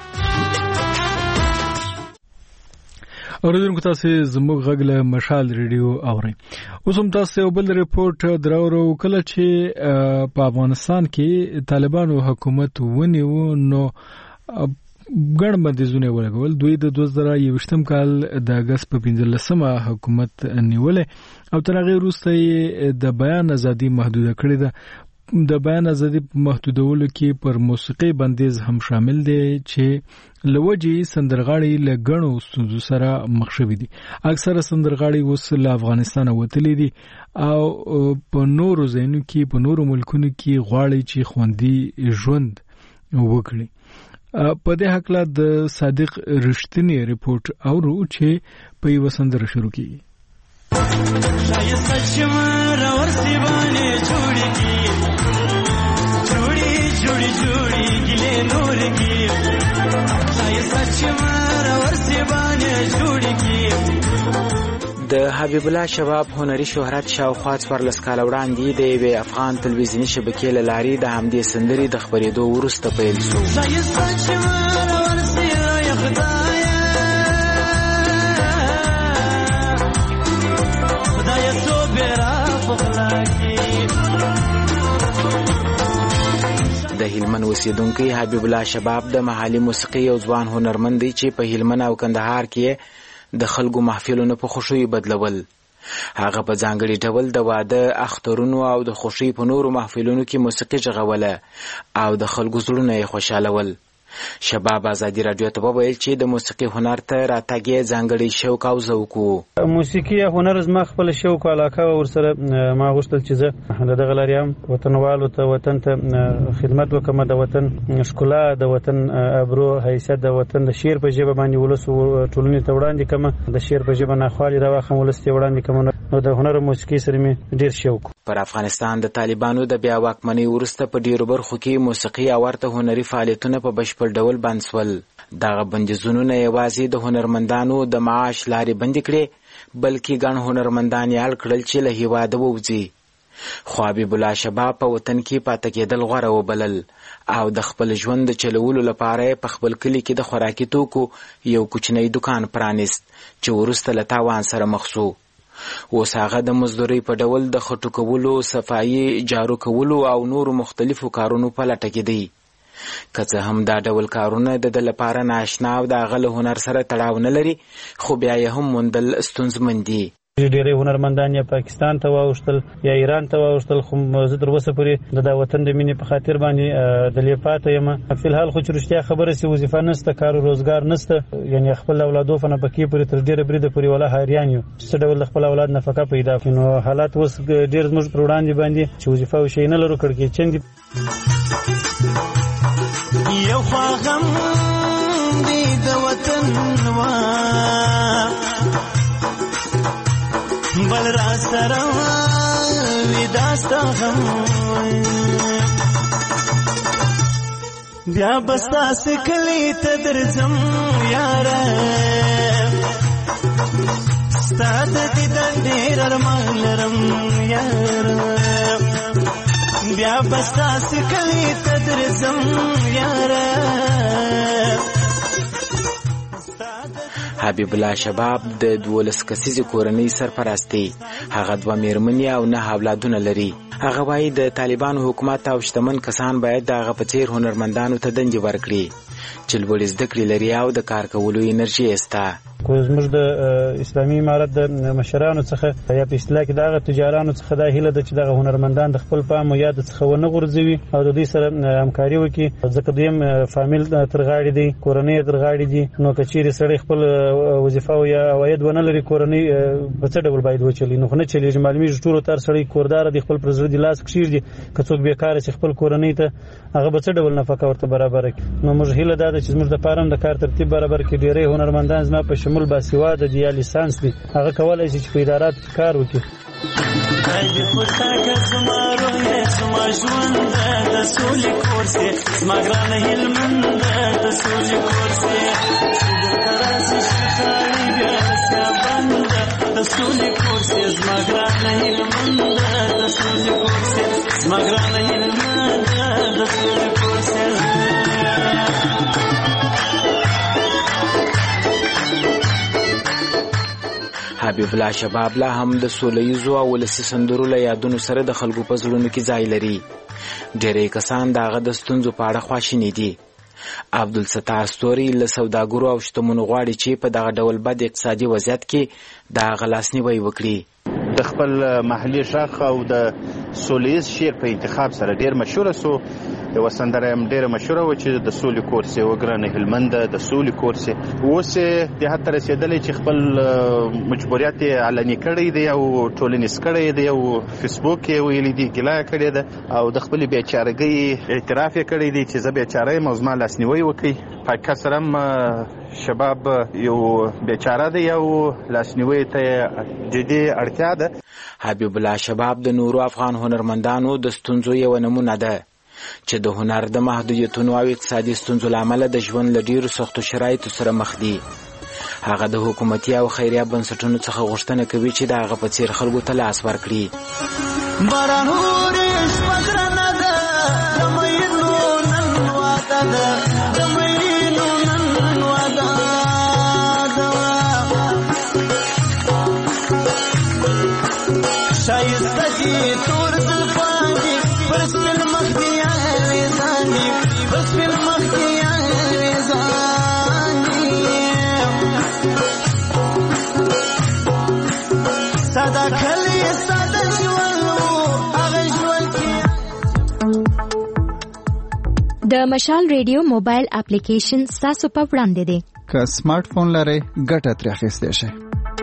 اوریدونکو تاسو زموږ غږ له مشال ریډیو اورئ. اوس هم تاسو یو بل ریپورت دراورو کله چې په افغانستان کې طالبانو حکومت ونیو نو ګڼ بندیزونه ولګول. دوی د دوه زره یوویشتم کال د اګست په پنځلسمه حکومت نیولې او تر هغې وروسته د بیان ازادي محدوده کړې ده. د بیان ازادي محدودولو کې پر موسیقي بندیز هم شامل دی چې لوجي سندرغاړي له غنو ستونزو سره مخ شوي دي. اکثره سندرغاړي اوس له افغانستان وتلي دي او په نورو ځایونو کې په نورو ملکونو کې غواړي چې خوندي ژوند وکړي. په دې حقله د صادق رښتینی ریپورت اورو چې په یو سندره شروع کیږي. د حبیب الله شباب هنري شهرت شاوخوا څوارلس کاله وړاندې د یوې افغان تلویزیوني شبکې له لارې د همدې سندرې د خپرېدو وروسته پیل شو. د هلمند اوسیدونکی حبیب الله شباب د محلي موسیقي یو ځوان هنرمند دی چې په هلمند او کندهار کې د خلکو محفلونو په خوشیو بدلول. هغه په ځانګړي ډول د واده، اخترونو او د خوشي په نورو محفلونو کې موسیقي جغوله او د خلکو زړونه یې خوشالول. شباب ازادي رادیو ته وویل چې د موسیقي هنر ته راتګ یې ځانګړی شوق او ذوق و. موسیقي هنر زما خپل شوق او علاقه ورسره ما غوښتل چې زه د دغه لارې هم وطنوالو ته وطن ته خدمت وکړم، د وطن ښکلا، د وطن ابرو، حیثیت، د وطن د شعر په ژبه باندې ولس ټولنې ته وړاندې کړم، د شعر په ژبه ناخوالې راواخلم، ولس ته وړاندې کړم. نو د هنر او موسیقي سره مې ډیر شوق. پر افغانستان د طالبانو د بیا واکمنۍ وروسته په ډیرو برخو کې موسیقي او ورته هنري فعالیتونه په بشپړ ډول بند شول. دغه بندیزونه نه یوازې د هنرمندانو د معاش لارې بندې کړې بلکې ګڼ هنرمندان یې اړ کړل چې له هیواده ووځي. خو حبیب الله شباب په وطن کې پاتې کېدل غوره وبلل او د خپل ژوند د چلولو لپاره په خپل کلي کې د خوراکي توکو یو کوچنی دکان پرانیست چې وروسته له تاوان سره مخ شو. اوس هغه د مزدورۍ په ډول د خټو کولو، صفایي، جارو کولو او نورو مختلفو کارونو په لټه کې دی. که څه هم دا ډول کارونه د ده لپاره ناشنا او د هغه له هنر سره تړاو نه لري، خو بیا یې هم موندل ستونزمن دي. ډېری هنرمندان یا پاکستان ته واوښتل یا ایران ته واوښتل، خو زه تر اوسه پورې د دا وطن د مینې په خاطر باندې دلې پاته یم. فلحال خو چې رښتیا خبره سي وظیفه نشته، کار و روزګار نشته، یعنې خپل اولادو په نفقې پورې تر ډېره بریده پورې ولا حیران یو چې څه ډول د خپل اولاد نفقه پیدا کړي. نو حالات اوس ډېر زموږ پر وړاندې باندې چې وظیفه او شی نه لرو، کړکېچن دي. یو خواغم دی د وطن وا بل را سره وی داستا غم بیا بستا سکلی ته درځم یاره ستا د دیدن ډېر ارمان لرم یاره بیا بستا سکلی ته درځم یاره. حبیب الله شباب د دولس کسیزې کورنۍ سرپرستی، هغه دوه میرمنې او نه اولادونه لري. هغه وایي د طالبانو حکومت او شتمن کسان باید د هغه په څیر هنرمندانو ته دندې ورکړي چې لوړې زده کړې لري او د کار کولو انرژي یې شته. خو زموږ د اسلامي امارت د مشرانو څخه یا په اصطلاح کې دغه تجارانو څخه دا هیله ده چې دغه هنرمندان د خپل پام او یاد څخه ونه غورځوي او د دوی سره همکاري وکړي، ځکه دویم فامیل تر غاړې دی، کورنۍ تر غاړې دي. نو که چیرې سړی خپل وظیفه او یا عواید ونه لري، کورنۍ په څه ډول باید وچلي؟ نو خو نه چلېږي. معلومیږي ټولو تر سړی کورداره دی، خپل پر زړه دي لاس کښېږدي. که څوک بېکاره چې خپل کورنۍ ته هغه به څه ډول نفقه ورته برابره کړي؟ نو موږ هیله دا ده چې زموږ دپاره هم د کار ترتیب برابر کړي. ډېری هنرمندان زما په شمول باسواده دي یا لیسانس دي، هغه کولی شي چې په اداراتو کې کار وکړي. قلبي پورته که زما روح یې زما ژوند د سولې کور سي، زما ګرانه هلمند د سولې کور سي، چې درته راسي شیخالي بیا رسیا بند د سولې کور سي، زما ګرانه هلمند د سولې کور سي، زما ګرانه هلمند د سولې کور سي. حبیب الله شباب لا هم د سولهییزو او ولسي سندرو له یادونو سره د خلکو په زړونو کې ځای لري. ډېری کسان د هغه د ستونزو په اړه خواشیني دي. عبدالستار ستوري له سوداګرو او شتمنو غواړي چې په دغه ډول بد اقتصادي وضعیت کې د هغه لاسنیوی وکړي. د خپل محلي شاخ او د سولهییز شعر په انتخاب سره ډېر مشهوره سو. یوه سندره هم ډېره مشهوره وه چې د سولې کور سي، وګرانه هلمند د سولې کور سي. اوس یې دې حد ته رسېدلی چې خپل مجبوریت یې علني کړی دی او ټولنیز کړی دی او فیسبوک یې ویلي دي، ګیله یې کړې ده او د خپلې بېچارګۍ اعتراف یې کړی دی چې زه بېچاره یم او زما لاسنیوی وکړئ. په حقیقت سره هم شباب یو بېچاره دی او لاسنیوی ته یې جدي اړتیا ده. حبیب الله شباب د نورو افغان هنرمندانو د ستونزو یوه نمونه ده چې د هنر د محدودیتونو او اقتصادي ستونزو له امله د ژوند له ډېرو سختو شرایطو سره مخ دي. هغه د حکومتي او خیریه بنسټونو څخه غوښتنه کوي چې د هغه په څیر خلکو ته لاس ورکړي. باران اوري شپه ګرانه ده، د مینو نن واده ده، د مینو نن واده ده. شایسته دي تور زلفان دي پر سپین مخ دي یارې ځاني، پر سپین مخ دي یارې ځاني. ساده کلی ساده ژوند و هغه ژوند کې. د مشال ریډیو موبایل اپلیکیشن ستاسو په وړاندې دی. که سمارټ فون لرئ ګټه ترې اخیستی شئ.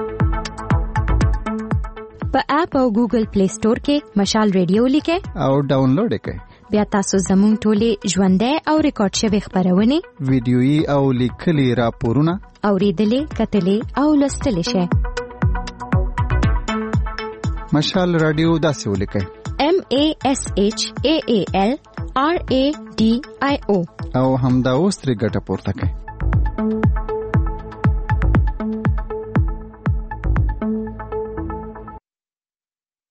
په اپ او ګوګل پلی سٹور کې مشال ریډیو لیکئ او ډاونلوډ یې کړئ. بیا تاسو زموږ ټولې ژوندۍ او ریکارډ شوې خپرونې، ویډیويي او لیکلي راپورونه اورېدلې، کتلې او لوستلی شئ. مشال رادیو داسې ولیکئ: M A S H A A L R A D I O. او همدا اوس ترې ګټه پورته کړئ.